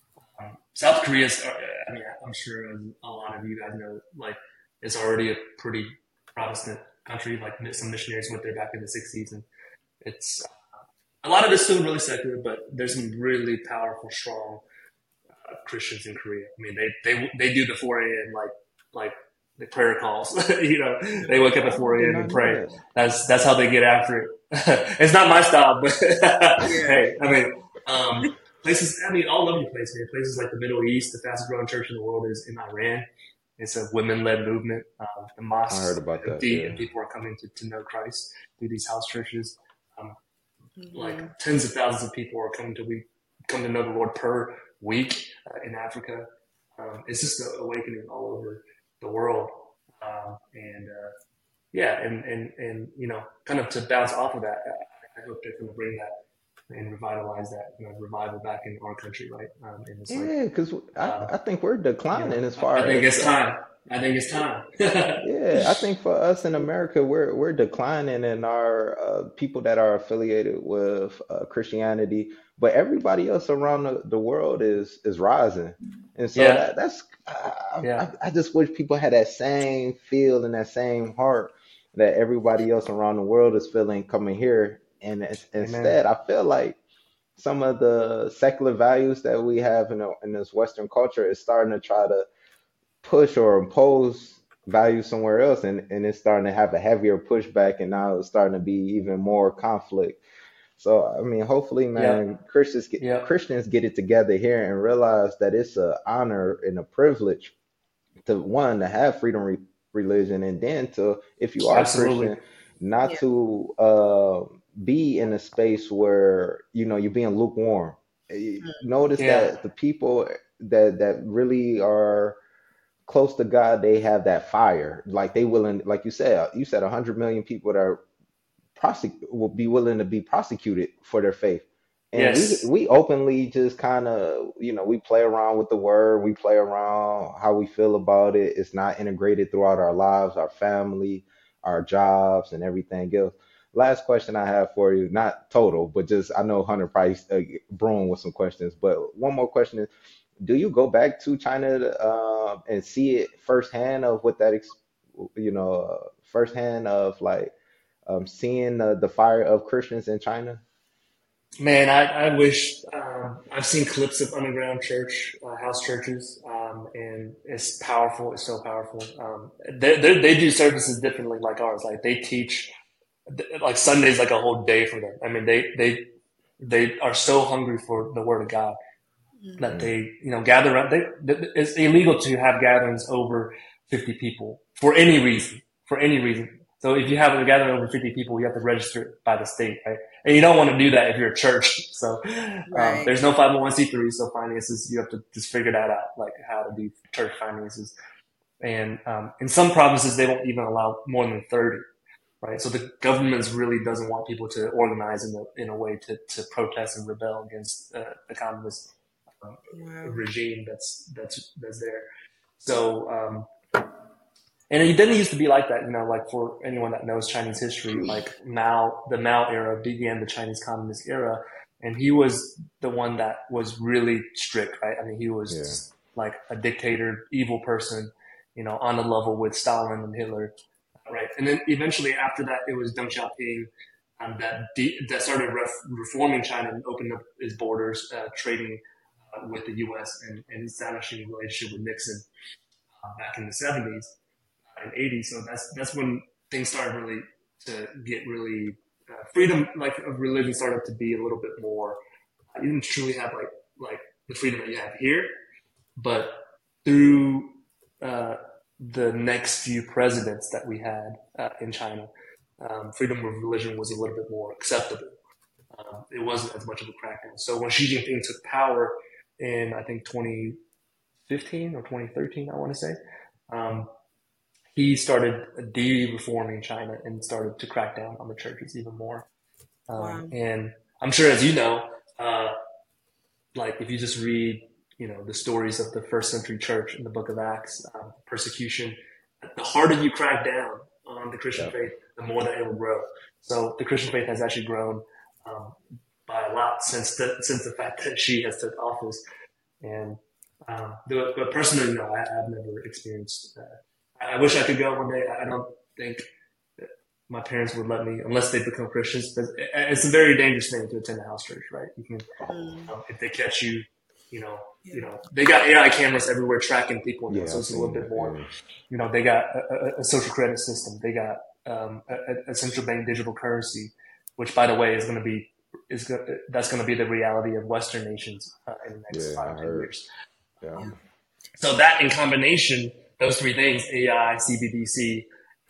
South Korea's, I mean, I'm sure a lot of you guys know, like, it's already a pretty Protestant country. Like, some missionaries went there back in the 60s, and it's a lot of it's still really secular, but there's some really powerful, strong Christians in Korea. I mean, they do the 4 a.m. like the prayer calls. You know, they wake up at I 4 did a.m. not and know pray. that. That's how they get after it. It's not my style, but Yeah. hey, I mean, places. I mean, all over the place, man. Places like the Middle East, the fastest growing church in the world is in Iran. It's a women-led movement. The I heard mosques about are that. empty, Yeah. and people are coming to know Christ through these house churches. Um, Hmm. like tens of thousands of people are coming to know the Lord per week in Africa. It's just an awakening all over the world, and yeah, and you know, kind of to bounce off of that, I hope they're going to bring that and revitalize that, you know, revival back in our country, right? And it's like, Yeah, because um, I think we're you know, declining as I far think as it's time. I think it's time. yeah, I think for us in America, we're declining in our people that are affiliated with Christianity, but everybody else around the world is rising, and so Yeah, that's yeah, I just wish people had that same feel and that same heart that everybody else around the world is feeling coming here, and amen. instead, I feel like some of the secular values that we have in this Western culture is starting to try to push or impose value somewhere else, and it's starting to have a heavier pushback, and now it's starting to be even more conflict. So I mean, hopefully, Yep, man, yep, Christians get it together here and realize that it's an honor and a privilege to one to have freedom religion, and then to, if you are absolutely. Christian, not Yeah. to be in a space where you're being lukewarm. Notice Yeah, that the people that really are close to God, they have that fire. Like they willing, like you said 100 million people that are will be willing to be prosecuted for their faith. And we yes. we openly just kind of, we play around with the word, we play around how we feel about it. It's not integrated throughout our lives, our family, our jobs, and everything else. Last question I have for you, not total, but just I know Hunter probably brewing with some questions, but one more question is, do you go back to China and see it firsthand of what that, firsthand of like seeing the fire of Christians in China? Man, I wish I've seen clips of underground church, house churches, and it's powerful. It's so powerful. They do services differently, like ours. Like they teach, like Sunday's like a whole day for them. I mean, they are so hungry for the Word of God that Hmm. Mm. they, you know, gather around. It's illegal to have gatherings over 50 people for any reason. For any reason. So if you have a gathering over 50 people, you have to register it by the state, right? And you don't want to do that if you're a church. So Right. there's no 501c3, so finances, you have to just figure that out, like how to do church finances. And in some provinces, they won't even allow more than 30, right? So the government really doesn't want people to organize in a way to protest and rebel against the communist uh, Wow. regime that's there. So and it didn't used to be like that, you know. Like for anyone that knows Chinese history, like Mao, the Mao era began the Chinese Communist era, and he was the one that was really strict, right? I mean, he Yeah. was like a dictator, evil person, you know, on the level with Stalin and Hitler, right? And then eventually after that, it was Deng Xiaoping that started reforming China and opened up its borders, trading with the U.S. and establishing a relationship with Nixon back in the 70s and 80s. So that's when things started really to get really freedom, like of religion, started to be a little bit more. You didn't truly have like the freedom that you have here, but through uh, the next few presidents that we had in China, freedom of religion was a little bit more acceptable. It wasn't as much of a crackdown. So when Xi Jinping took power in, I think, 2015 or 2013, I want to say. Um, he started de-reforming China and started to crack down on the churches even more. Wow. And I'm sure, as you know, like if you just read, the stories of the first century church in the book of Acts, persecution, the harder you crack down on the Christian Yep. faith, the more that it will grow. So the Christian faith has actually grown um, by a lot since the fact that she has took office. And but personally, no, I've never experienced. I wish I could go one day. I don't think that my parents would let me unless they become Christians. But it's a very dangerous thing to attend a house church, right? You can, Mm, if they catch you, you know, yeah. they got AI cameras everywhere tracking people now, Yeah, so I've it's a little seen bit that. more. Yeah. They got a social credit system. They got a central bank digital currency, which, by the way, that's going to be the reality of Western nations in the next Yeah, I 5 10 heard. years. Yeah. Yeah. So that in combination, those three things, AI, CBDC,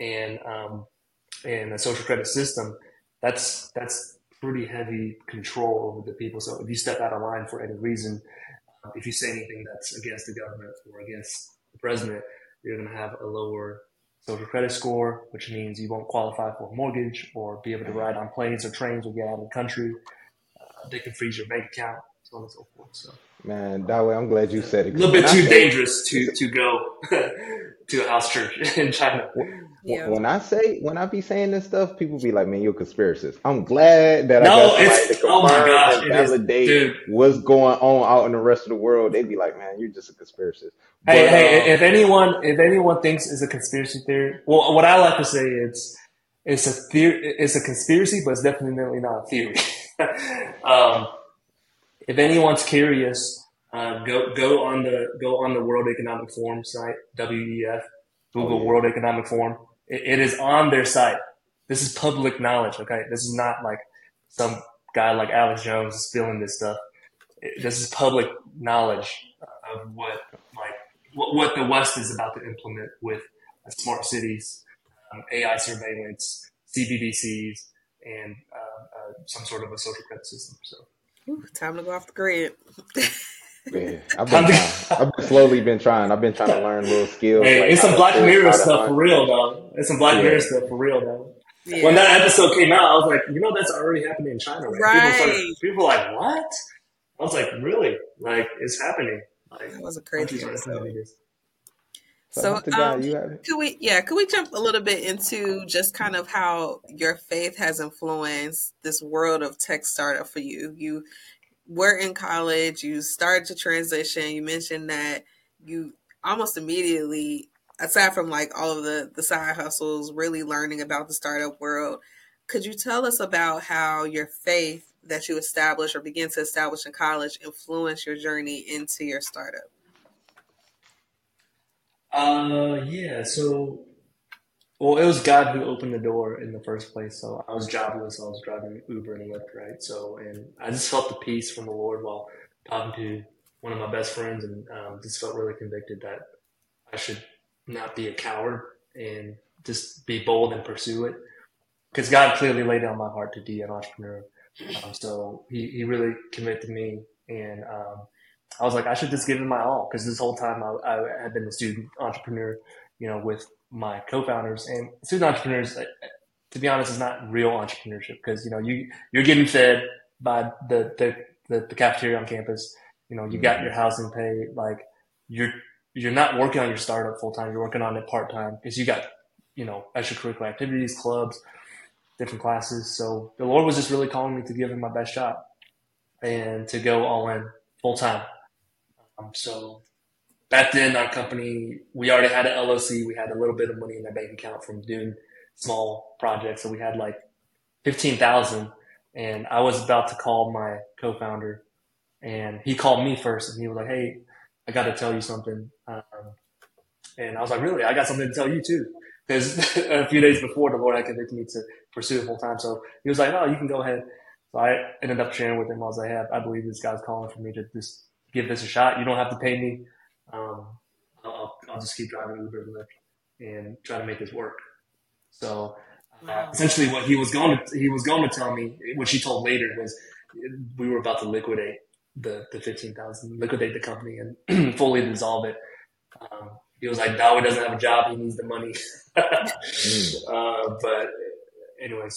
and a social credit system, that's pretty heavy control over the people. So if you step out of line for any reason, if you say anything that's against the government or against the president, you're going to have a lower social credit score, which means you won't qualify for a mortgage or be able to ride on planes or trains or get out of the country. They can freeze your bank account, so on and so forth. So Man, that way I'm glad you a said it because little when bit I too say dangerous to go to a house church in China. Yeah. when I be saying this stuff, people be like, "Man, you're a conspiracist." I'm glad that I got No, somebody to oh my confirm gosh, and it is, validate dude. what's going on out in the rest of the world. They be like, "Man, you're just a conspiracist." Hey, But hey, if anyone thinks it's a conspiracy theory, well, what I like to say it's a theory, it's a conspiracy, but it's definitely not a theory. um, if anyone's curious, go on the World Economic Forum site, WEF, oh Google yeah, World Economic Forum. It is on their site. This is public knowledge. Okay, this is not like some guy like Alex Jones is spilling this stuff. This is public knowledge of what the West is about to implement with smart cities, AI surveillance, CBDCs, and some sort of a social credit system. So Whew, time to go off the grid. yeah. I've been time trying. to. I've been slowly been trying. I've been trying to learn little skills Hey, like it's how some to Black fish, Mirror how to stuff hunt. for real, though. It's some Black Mirror Yeah, stuff for real, though. When Yeah. that episode came out, I was like, that's already happening in China, right? Right. People were like, what? I was like, really? Like, it's happening. Like, That was a countries crazy are episode. implementing this. so So, Dr. Guy, you have it. could we jump a little bit into just kind of how your faith has influenced this world of tech startup for you? You were in college, you started to transition. You mentioned that you almost immediately, aside from like all of the side hustles, really learning about the startup world. Could you tell us about how your faith that you established or begin to establish in college influenced your journey into your startup? Yeah. So, well, it was God who opened the door in the first place. So I was jobless. I was driving Uber and Lyft, right? So, and I just felt the peace from the Lord while talking to one of my best friends, and just felt really convicted that I should not be a coward and just be bold and pursue it. Because God clearly laid it on my heart to be an entrepreneur. So he really convicted me, and I was like, I should just give it my all. Because this whole time I had been a student entrepreneur, with my co-founders and student entrepreneurs. To be honest, is not real entrepreneurship because you're getting fed by the cafeteria on campus. You got your Hmm. housing paid. Like you're you're not working on your startup full time. You're working on it part time because you got extracurricular activities, clubs, different classes. So the Lord was just really calling me to give him my best shot and to go all in full time. So back then, our company, we already had an LLC. We had a little bit of money in the bank account from doing small projects. So we had like 15,000, and I was about to call my co-founder, and he called me first, and he was like, "Hey, I got to tell you something." And I was like, "Really? I got something to tell you too." Because a few days before, the Lord had convicted me to pursue it full time. So he was like, "Oh, you can go ahead." So I ended up sharing with him. I was like, "Hey, I believe this God's calling for me to just give this a shot. You don't have to pay me. Um, I'll just keep driving Uber and Lyft and try to make this work." So Wow. essentially, what he was going to tell me, which he told later, was we were about to liquidate. the 15,000, liquidate the company and fully dissolve it. He was like, Dawi doesn't have a job; he needs the money. Mm. But anyway,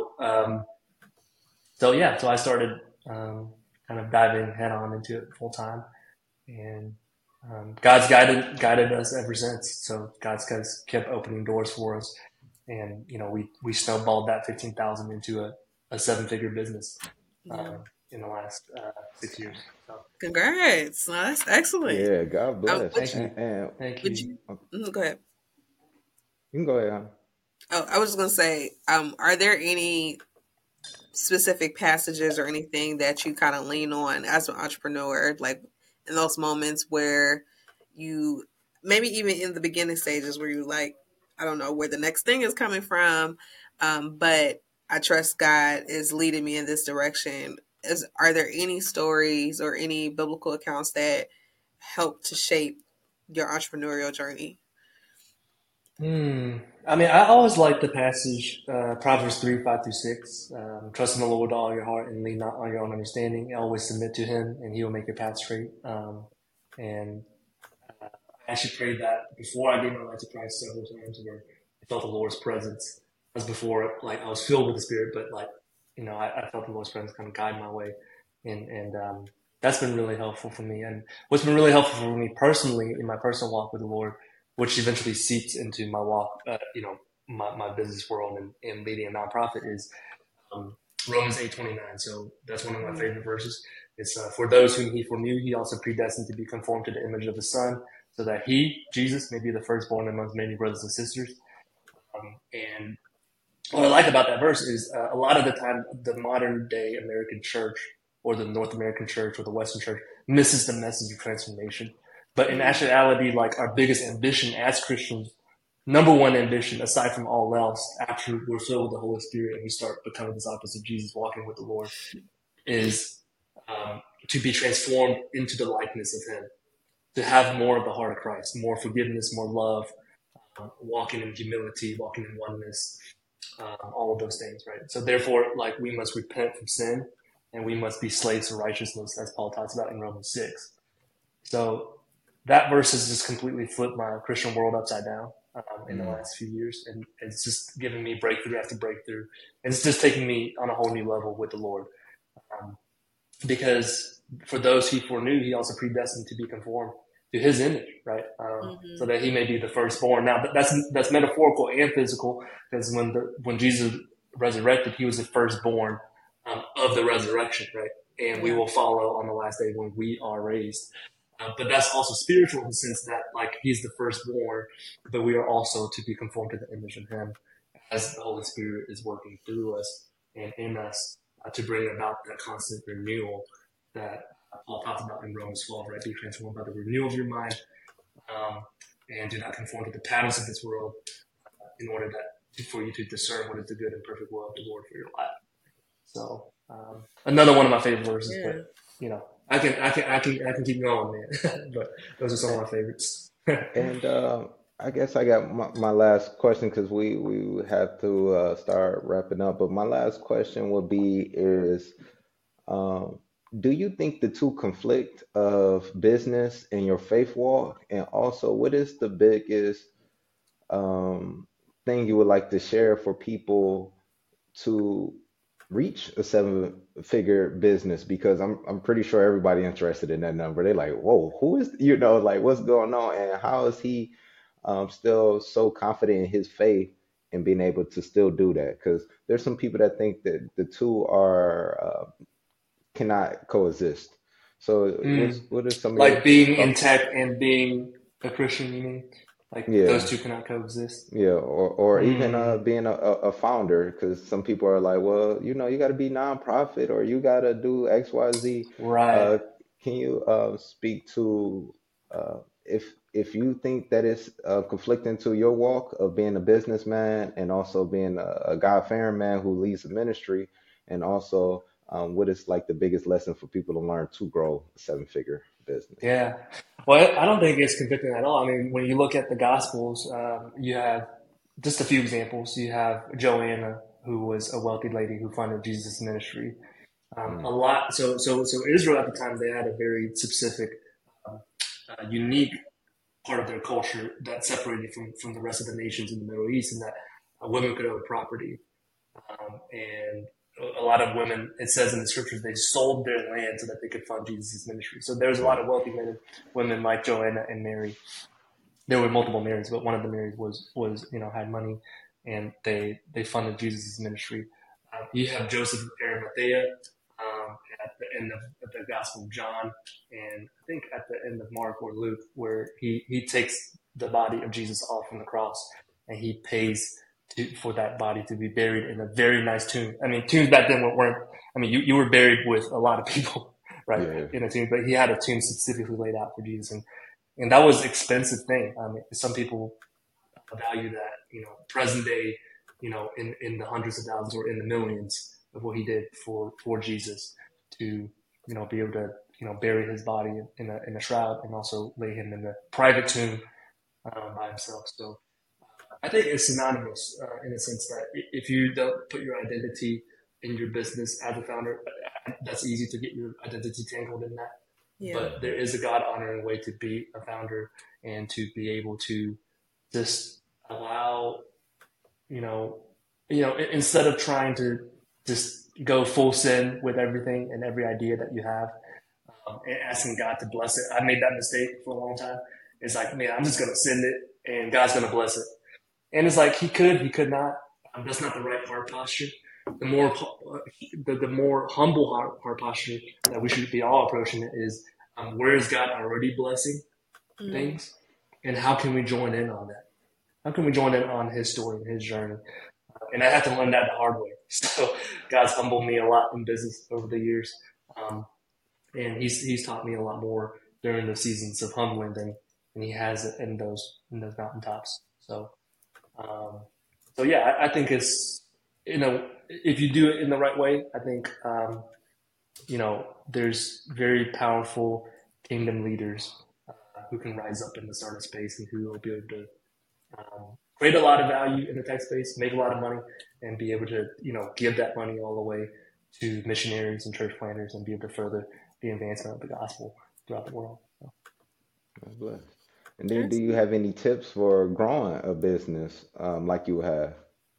so I started kind of diving head on into it full time, and God's guided us ever since. So God's kept opening doors for us, and we snowballed that 15,000 into a 7-figure business Yeah. in the last 6 years. So Congrats. No, that's excellent. Yeah, God bless. Would thank you, you, And thank would you. you, go ahead. you can go ahead. Oh, I was just going to say, are there any specific passages or anything that you kind of lean on as an entrepreneur, like in those moments where you, maybe even in the beginning stages where you like, I don't know where the next thing is coming from, but I trust God is leading me in this direction. Are there any stories or any biblical accounts that help to shape your entrepreneurial journey? I mean, I always like the passage, Proverbs 3, 5 through 6. Trust in the Lord with all your heart and lean not on your own understanding. Always submit to Him, and He will make your path straight. And I actually prayed that before I gave my life to Christ several times, where I felt the Lord's presence. As before, like I was filled with the Spirit, but like I felt the Lord's presence kind of guide my way, and that's been really helpful for me. And what's been really helpful for me personally in my personal walk with the Lord, which eventually seeps into my walk, my business world and leading a nonprofit, is um, Romans 8:29. So that's one of my favorite verses. It's for those whom He foreknew, He also predestined to be conformed to the image of the Son, so that He, Jesus, may be the firstborn amongst many brothers and sisters. And what I like about that verse is a lot of the time the modern day American church or the North American church or the Western church misses the message of transformation. But in actuality, like our biggest ambition as Christians, number one ambition, aside from all else, after we're filled with the Holy Spirit and we start becoming disciples of Jesus, walking with the Lord, is to be transformed into the likeness of Him, to have more of the heart of Christ, more forgiveness, more love, walking in humility, walking in oneness, all of those things, right? So therefore, like we must repent from sin and we must be slaves to righteousness, as Paul talks about in Romans 6. So that verse has just completely flipped my Christian world upside down in the last few years. And it's just giving me breakthrough after breakthrough. And it's just taking me on a whole new level with the Lord. Because for those He foreknew, He also predestined to be conformed to His image, right? So that He may be the firstborn. Now, that's metaphorical and physical, because when Jesus resurrected, He was the firstborn of the resurrection, right? And we will follow on the last day when we are raised. But that's also spiritual in the sense that, like, He's the firstborn, but we are also to be conformed to the image of Him as the Holy Spirit is working through us and in us to bring about that constant renewal that Paul talks about in Romans 12, right? Be transformed by the renewal of your mind, and do not conform to the patterns of this world, in order for you to discern what is the good and perfect will of the Lord for your life. So another one of my favorite verses, but I can keep going, man. But those are some of my favorites. And I guess I got my last question because we have to start wrapping up. But my last question would be is, do you think the two conflict of business and your faith walk? And also, what is the biggest um, thing you would like to share for people to reach a 7-figure business? Because I'm pretty sure everybody interested in that number. They're like, whoa, who is, like what's going on and how is he still so confident in his faith and being able to still do that? Because there's some people that think that the two are cannot coexist. So what is some of Like your being in thoughts? tech and being a Christian, you mean? Like those Yeah. two cannot coexist? Yeah, or even Hmm. being a founder, because some people are like, well, you got to be nonprofit or you got to do XYZ. Right. Uh, can you speak to if you think that it's conflicting to your walk of being a businessman and also being a God-fearing man who leads a ministry, and also what is like the biggest lesson for people to learn to grow a 7-figure business? Yeah. Well, I don't think it's convicting at all. I mean, when you look at the Gospels, you have just a few examples. You have Joanna, who was a wealthy lady who funded Jesus' ministry. A Mm, lot. So Israel at the time, they had a very specific, um, unique part of their culture that separated from the rest of the nations in the Middle East, and that women could own property. And a lot of women, it says in the scriptures, they sold their land so that they could fund Jesus' ministry. So there's a lot yeah. of wealthy men and women like Joanna and Mary. There were multiple Marys, but one of the Marys was had money, and they funded Jesus' ministry. You have Joseph of Arimathea at the end of the Gospel of John, and I think at the end of Mark or Luke, where he takes the body of Jesus off from the cross, and he pays for that body to be buried in a very nice tomb. I mean, tombs back then weren't. I mean, you were buried with a lot of people, right, Yeah. in a tomb, but he had a tomb specifically laid out for Jesus, and that was an expensive thing. I mean, some people value that, present day, in the hundreds of thousands or in the millions of what he did for Jesus to, be able to, bury his body in a shroud and also lay him in a private tomb by himself. So I think it's synonymous in the sense that if you don't put your identity in your business as a founder, that's easy to get your identity tangled in that. Yeah. But there is a God honoring way to be a founder and to be able to just allow, you know, instead of trying to just go full sin with everything and every idea that you have, and asking God to bless it. I made that mistake for a long time. It's like, man, I'm just going to send it and God's going to bless it. And it's like, he could not. That's not the right heart posture. The more, the more humble heart posture that we should be all approaching it is, where is God already blessing Mm. things? And how can we join in on that? How can we join in on his story and his journey? And I had to learn that the hard way. So God's humbled me a lot in business over the years. Um, and he's taught me a lot more during the seasons of humbling than he has in those mountaintops. Um, so yeah, I think it's, if you do it in the right way, I think there's very powerful kingdom leaders who can rise up in the startup space and who will be able to create a lot of value in the tech space, make a lot of money, and be able to give that money all the way to missionaries and church planters and be able to further the advancement of the gospel throughout the world. So, That's blessed. And then, do That's you have any tips for growing a business like you have?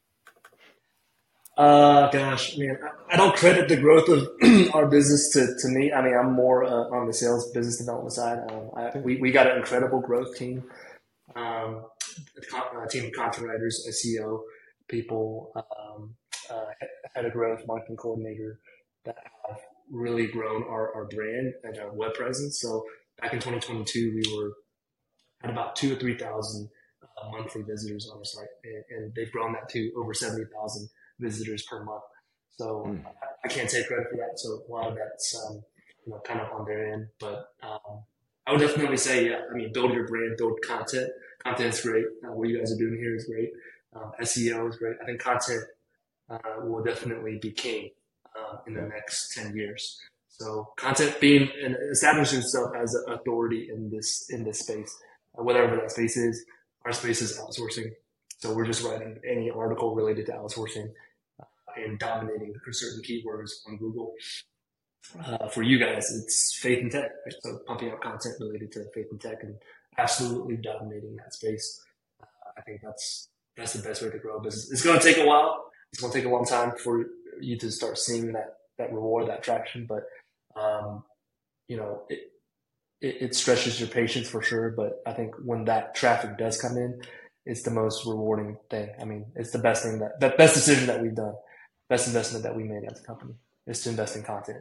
gosh, man, I don't credit the growth of our business to me. I mean, I'm more on the sales business development side. Yeah. We got an incredible growth team, um, a team of content writers, SEO people, head of growth, marketing coordinator that have really grown our brand and our web presence. So back in 2022, we were at about 2 or 3 thousand monthly visitors on our site, and they've grown that to over 70,000 visitors per month. So Mm, I can't take credit for that. So a lot of that's kind of on their end, but I would definitely say, yeah. I mean, build your brand, build content. Content is great. What you guys are doing here is great. SEO is great. I think content will definitely be king in the yeah. next 10 years. So content being and establishing itself as an authority in this space, whatever that space is. Our space is outsourcing. So we're just writing any article related to outsourcing and dominating for certain keywords on Google. For you guys, it's faith and tech. Right? So pumping out content related to faith and tech and absolutely dominating that space. I think that's the best way to grow a business. It's going to take a while. It's going to take a long time for you to start seeing that reward, that traction. But um, you know, it stretches your patience for sure. But I think when that traffic does come in, it's the most rewarding thing. I mean, it's the best thing that best decision that we've done, best investment that we made as a company is to invest in content.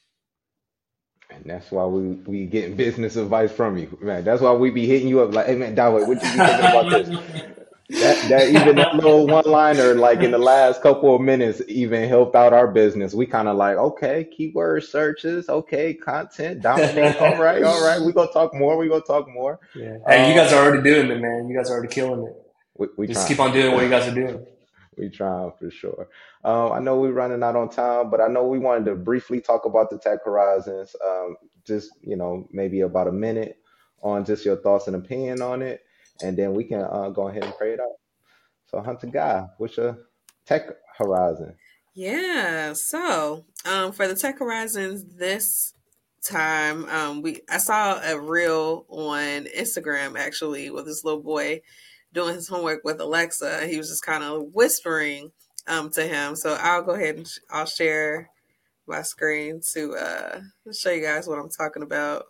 And that's why we getting business advice from you, man. That's why we be hitting you up like, hey man, Dawei, what you be thinking about this? That even that little one liner, like in the last couple of minutes, even helped out our business. We kind of like, okay, keyword searches, okay, content, dominate. All right, we gonna talk more. We gonna talk more. Yeah. Hey, you Uh, guys are already doing it, man. You guys are already killing it. we Just trying. keep on doing what you guys are doing. We trying for sure. I know we're running out on time, but I know we wanted to briefly talk about the Tech Horizons. Just maybe about a minute on just your thoughts and opinion on it, and then we can go ahead and pray it out. So, Hunter Guy, what's your Tech Horizon? Yeah. So, for the Tech Horizons this time, I saw a reel on Instagram actually with this little boy doing his homework with Alexa. He was just kind of whispering to him. So I'll go ahead and I'll share my screen to show you guys what I'm talking about.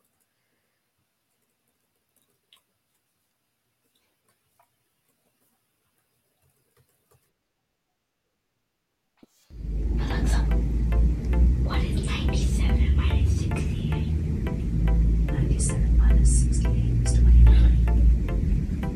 Alexa, what is 97 minus 68? 97 minus 68 is 29.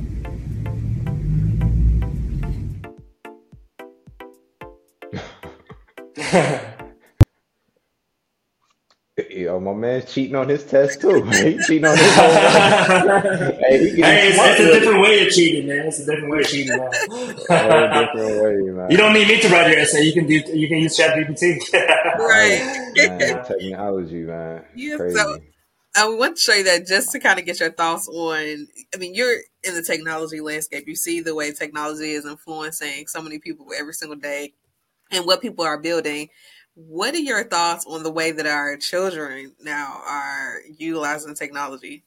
Yo, my man's cheating on his test too. He cheating on his homework. Hey, he getting Hey, smart it's a with it. different way of cheating, man. It's a different way of cheating now. A whole different way, You don't man. need me to write your essay. You can use ChatGPT. Right. Man, technology, man, it's Yeah. So crazy. I want to show you that just to kind of get your thoughts on. I mean, you're in the technology landscape. You see the way technology is influencing so many people every single day and what people are building. What are your thoughts on the way that our children now are utilizing technology?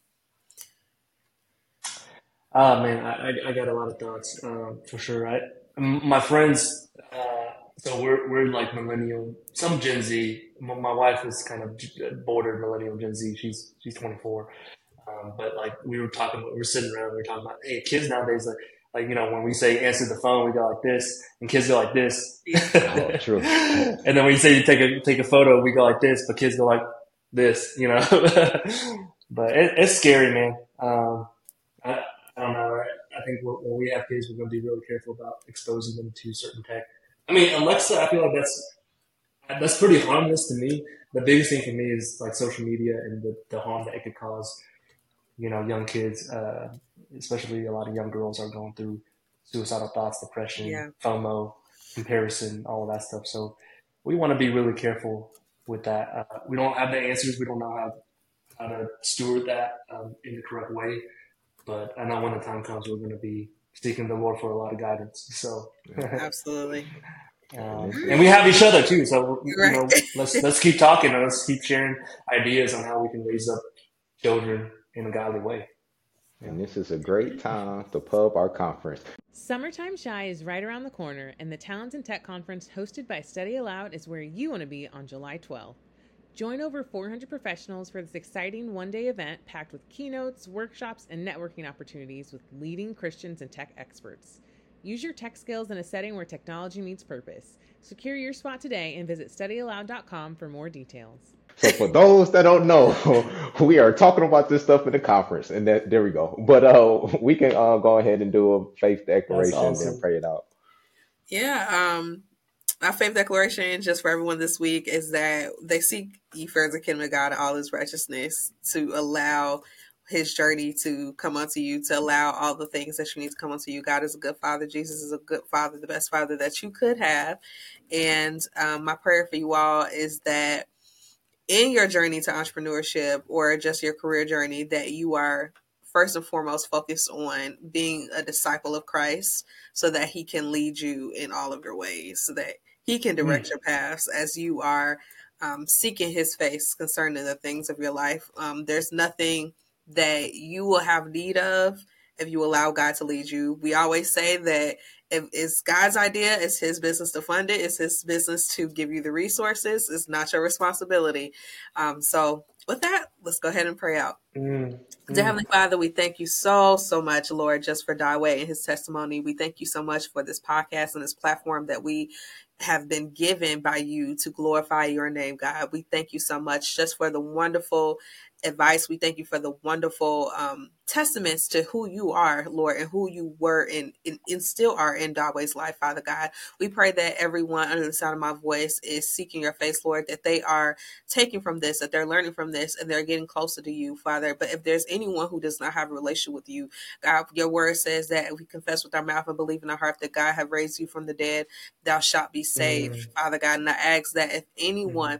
Oh man, I got a lot of thoughts for sure. Right, my friends. So we're like millennial, some Gen Z. My wife is kind of border millennial Gen Z. She's 24. But like we were sitting around, we were talking about, hey, kids nowadays, like when we say answer the phone, we go like this, and kids go like this. Yeah. Oh, true. And then when you say you take a photo, we go like this, but kids go like this. But it's scary, man. I, I don't know. I think when we have kids, we're going to be really careful about exposing them to certain tech. I mean, Alexa, I feel like that's pretty harmless to me. The biggest thing for me is like social media and the harm that it could cause young kids, especially a lot of young girls are going through suicidal thoughts, depression, Yeah. FOMO, comparison, all of that stuff. So we want to be really careful with that. We don't have the answers. We don't know how to steward that in the correct way. But I know when the time comes, we're going to be seeking the Lord for a lot of guidance. So, Absolutely. And this and we is have each other too. So Right. let's keep talking and let's keep sharing ideas on how we can raise up children in a godly way. Yeah. and this is a great time to pub our conference. Summertime Shy is right around the corner, and the Talent and Tech Conference hosted by Study Aloud is where you want to be on July 12th. Join over 400 professionals for this exciting one-day event packed with keynotes, workshops, and networking opportunities with leading Christians and tech experts. Use your tech skills in a setting where technology meets purpose. Secure your spot today and visit studyaloud.com for more details. So for those that don't know, we are talking about this stuff in the conference, and that there we go. But we can go ahead and do a faith That's declaration and then awesome. pray it out. Yeah. Our faith declaration just for everyone this week is that they seek ye first the kingdom of God and all his righteousness, to allow his journey to come unto you, to allow all the things that you need to come unto you. God is a good father. Jesus is a good father, the best father that you could have. And my prayer for you all is that in your journey to entrepreneurship or just your career journey, that you are first and foremost focused on being a disciple of Christ so that he can lead you in all of your ways, so that he can direct Mm. your paths as you are seeking his face concerning the things of your life. There's nothing that you will have need of if you allow God to lead you. We always say that if it's God's idea, it's his business to fund it. It's his business to give you the resources. It's not your responsibility. So with that, let's go ahead and pray out. Mm. Dear Mm. Heavenly Father, we thank you so much, Lord, just for Dawei and his testimony. We thank you so much for this podcast and this platform that we have been given by you to glorify your name, God. We thank you so much just for the wonderful advice. We thank you for the wonderful testaments to who you are, Lord, and who you were and still are in Dawei's life, Father God. We pray that everyone under the sound of my voice is seeking your face, Lord, that they are taking from this, that they're learning from this, and they're getting closer to you, Father. But if there's anyone who does not have a relationship with you, God, your word says that if we confess with our mouth and believe in our heart that God have raised you from the dead, thou shalt be saved, Mm. Father God. And I ask that if Mm. anyone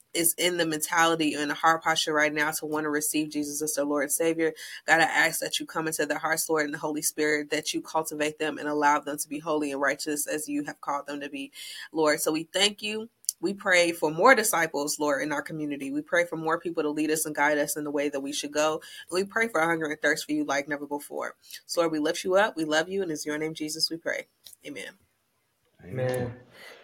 is in the mentality and the heart posture right now to want to receive Jesus as their Lord and Savior, God, I ask that you come into their hearts, Lord, and the Holy Spirit, that you cultivate them and allow them to be holy and righteous as you have called them to be, Lord. So we thank you. We pray for more disciples, Lord, in our community. We pray for more people to lead us and guide us in the way that we should go. And we pray for a hunger and thirst for you like never before. So Lord, we lift you up. We love you. And it's your name, Jesus, we pray. Amen. Amen. Man,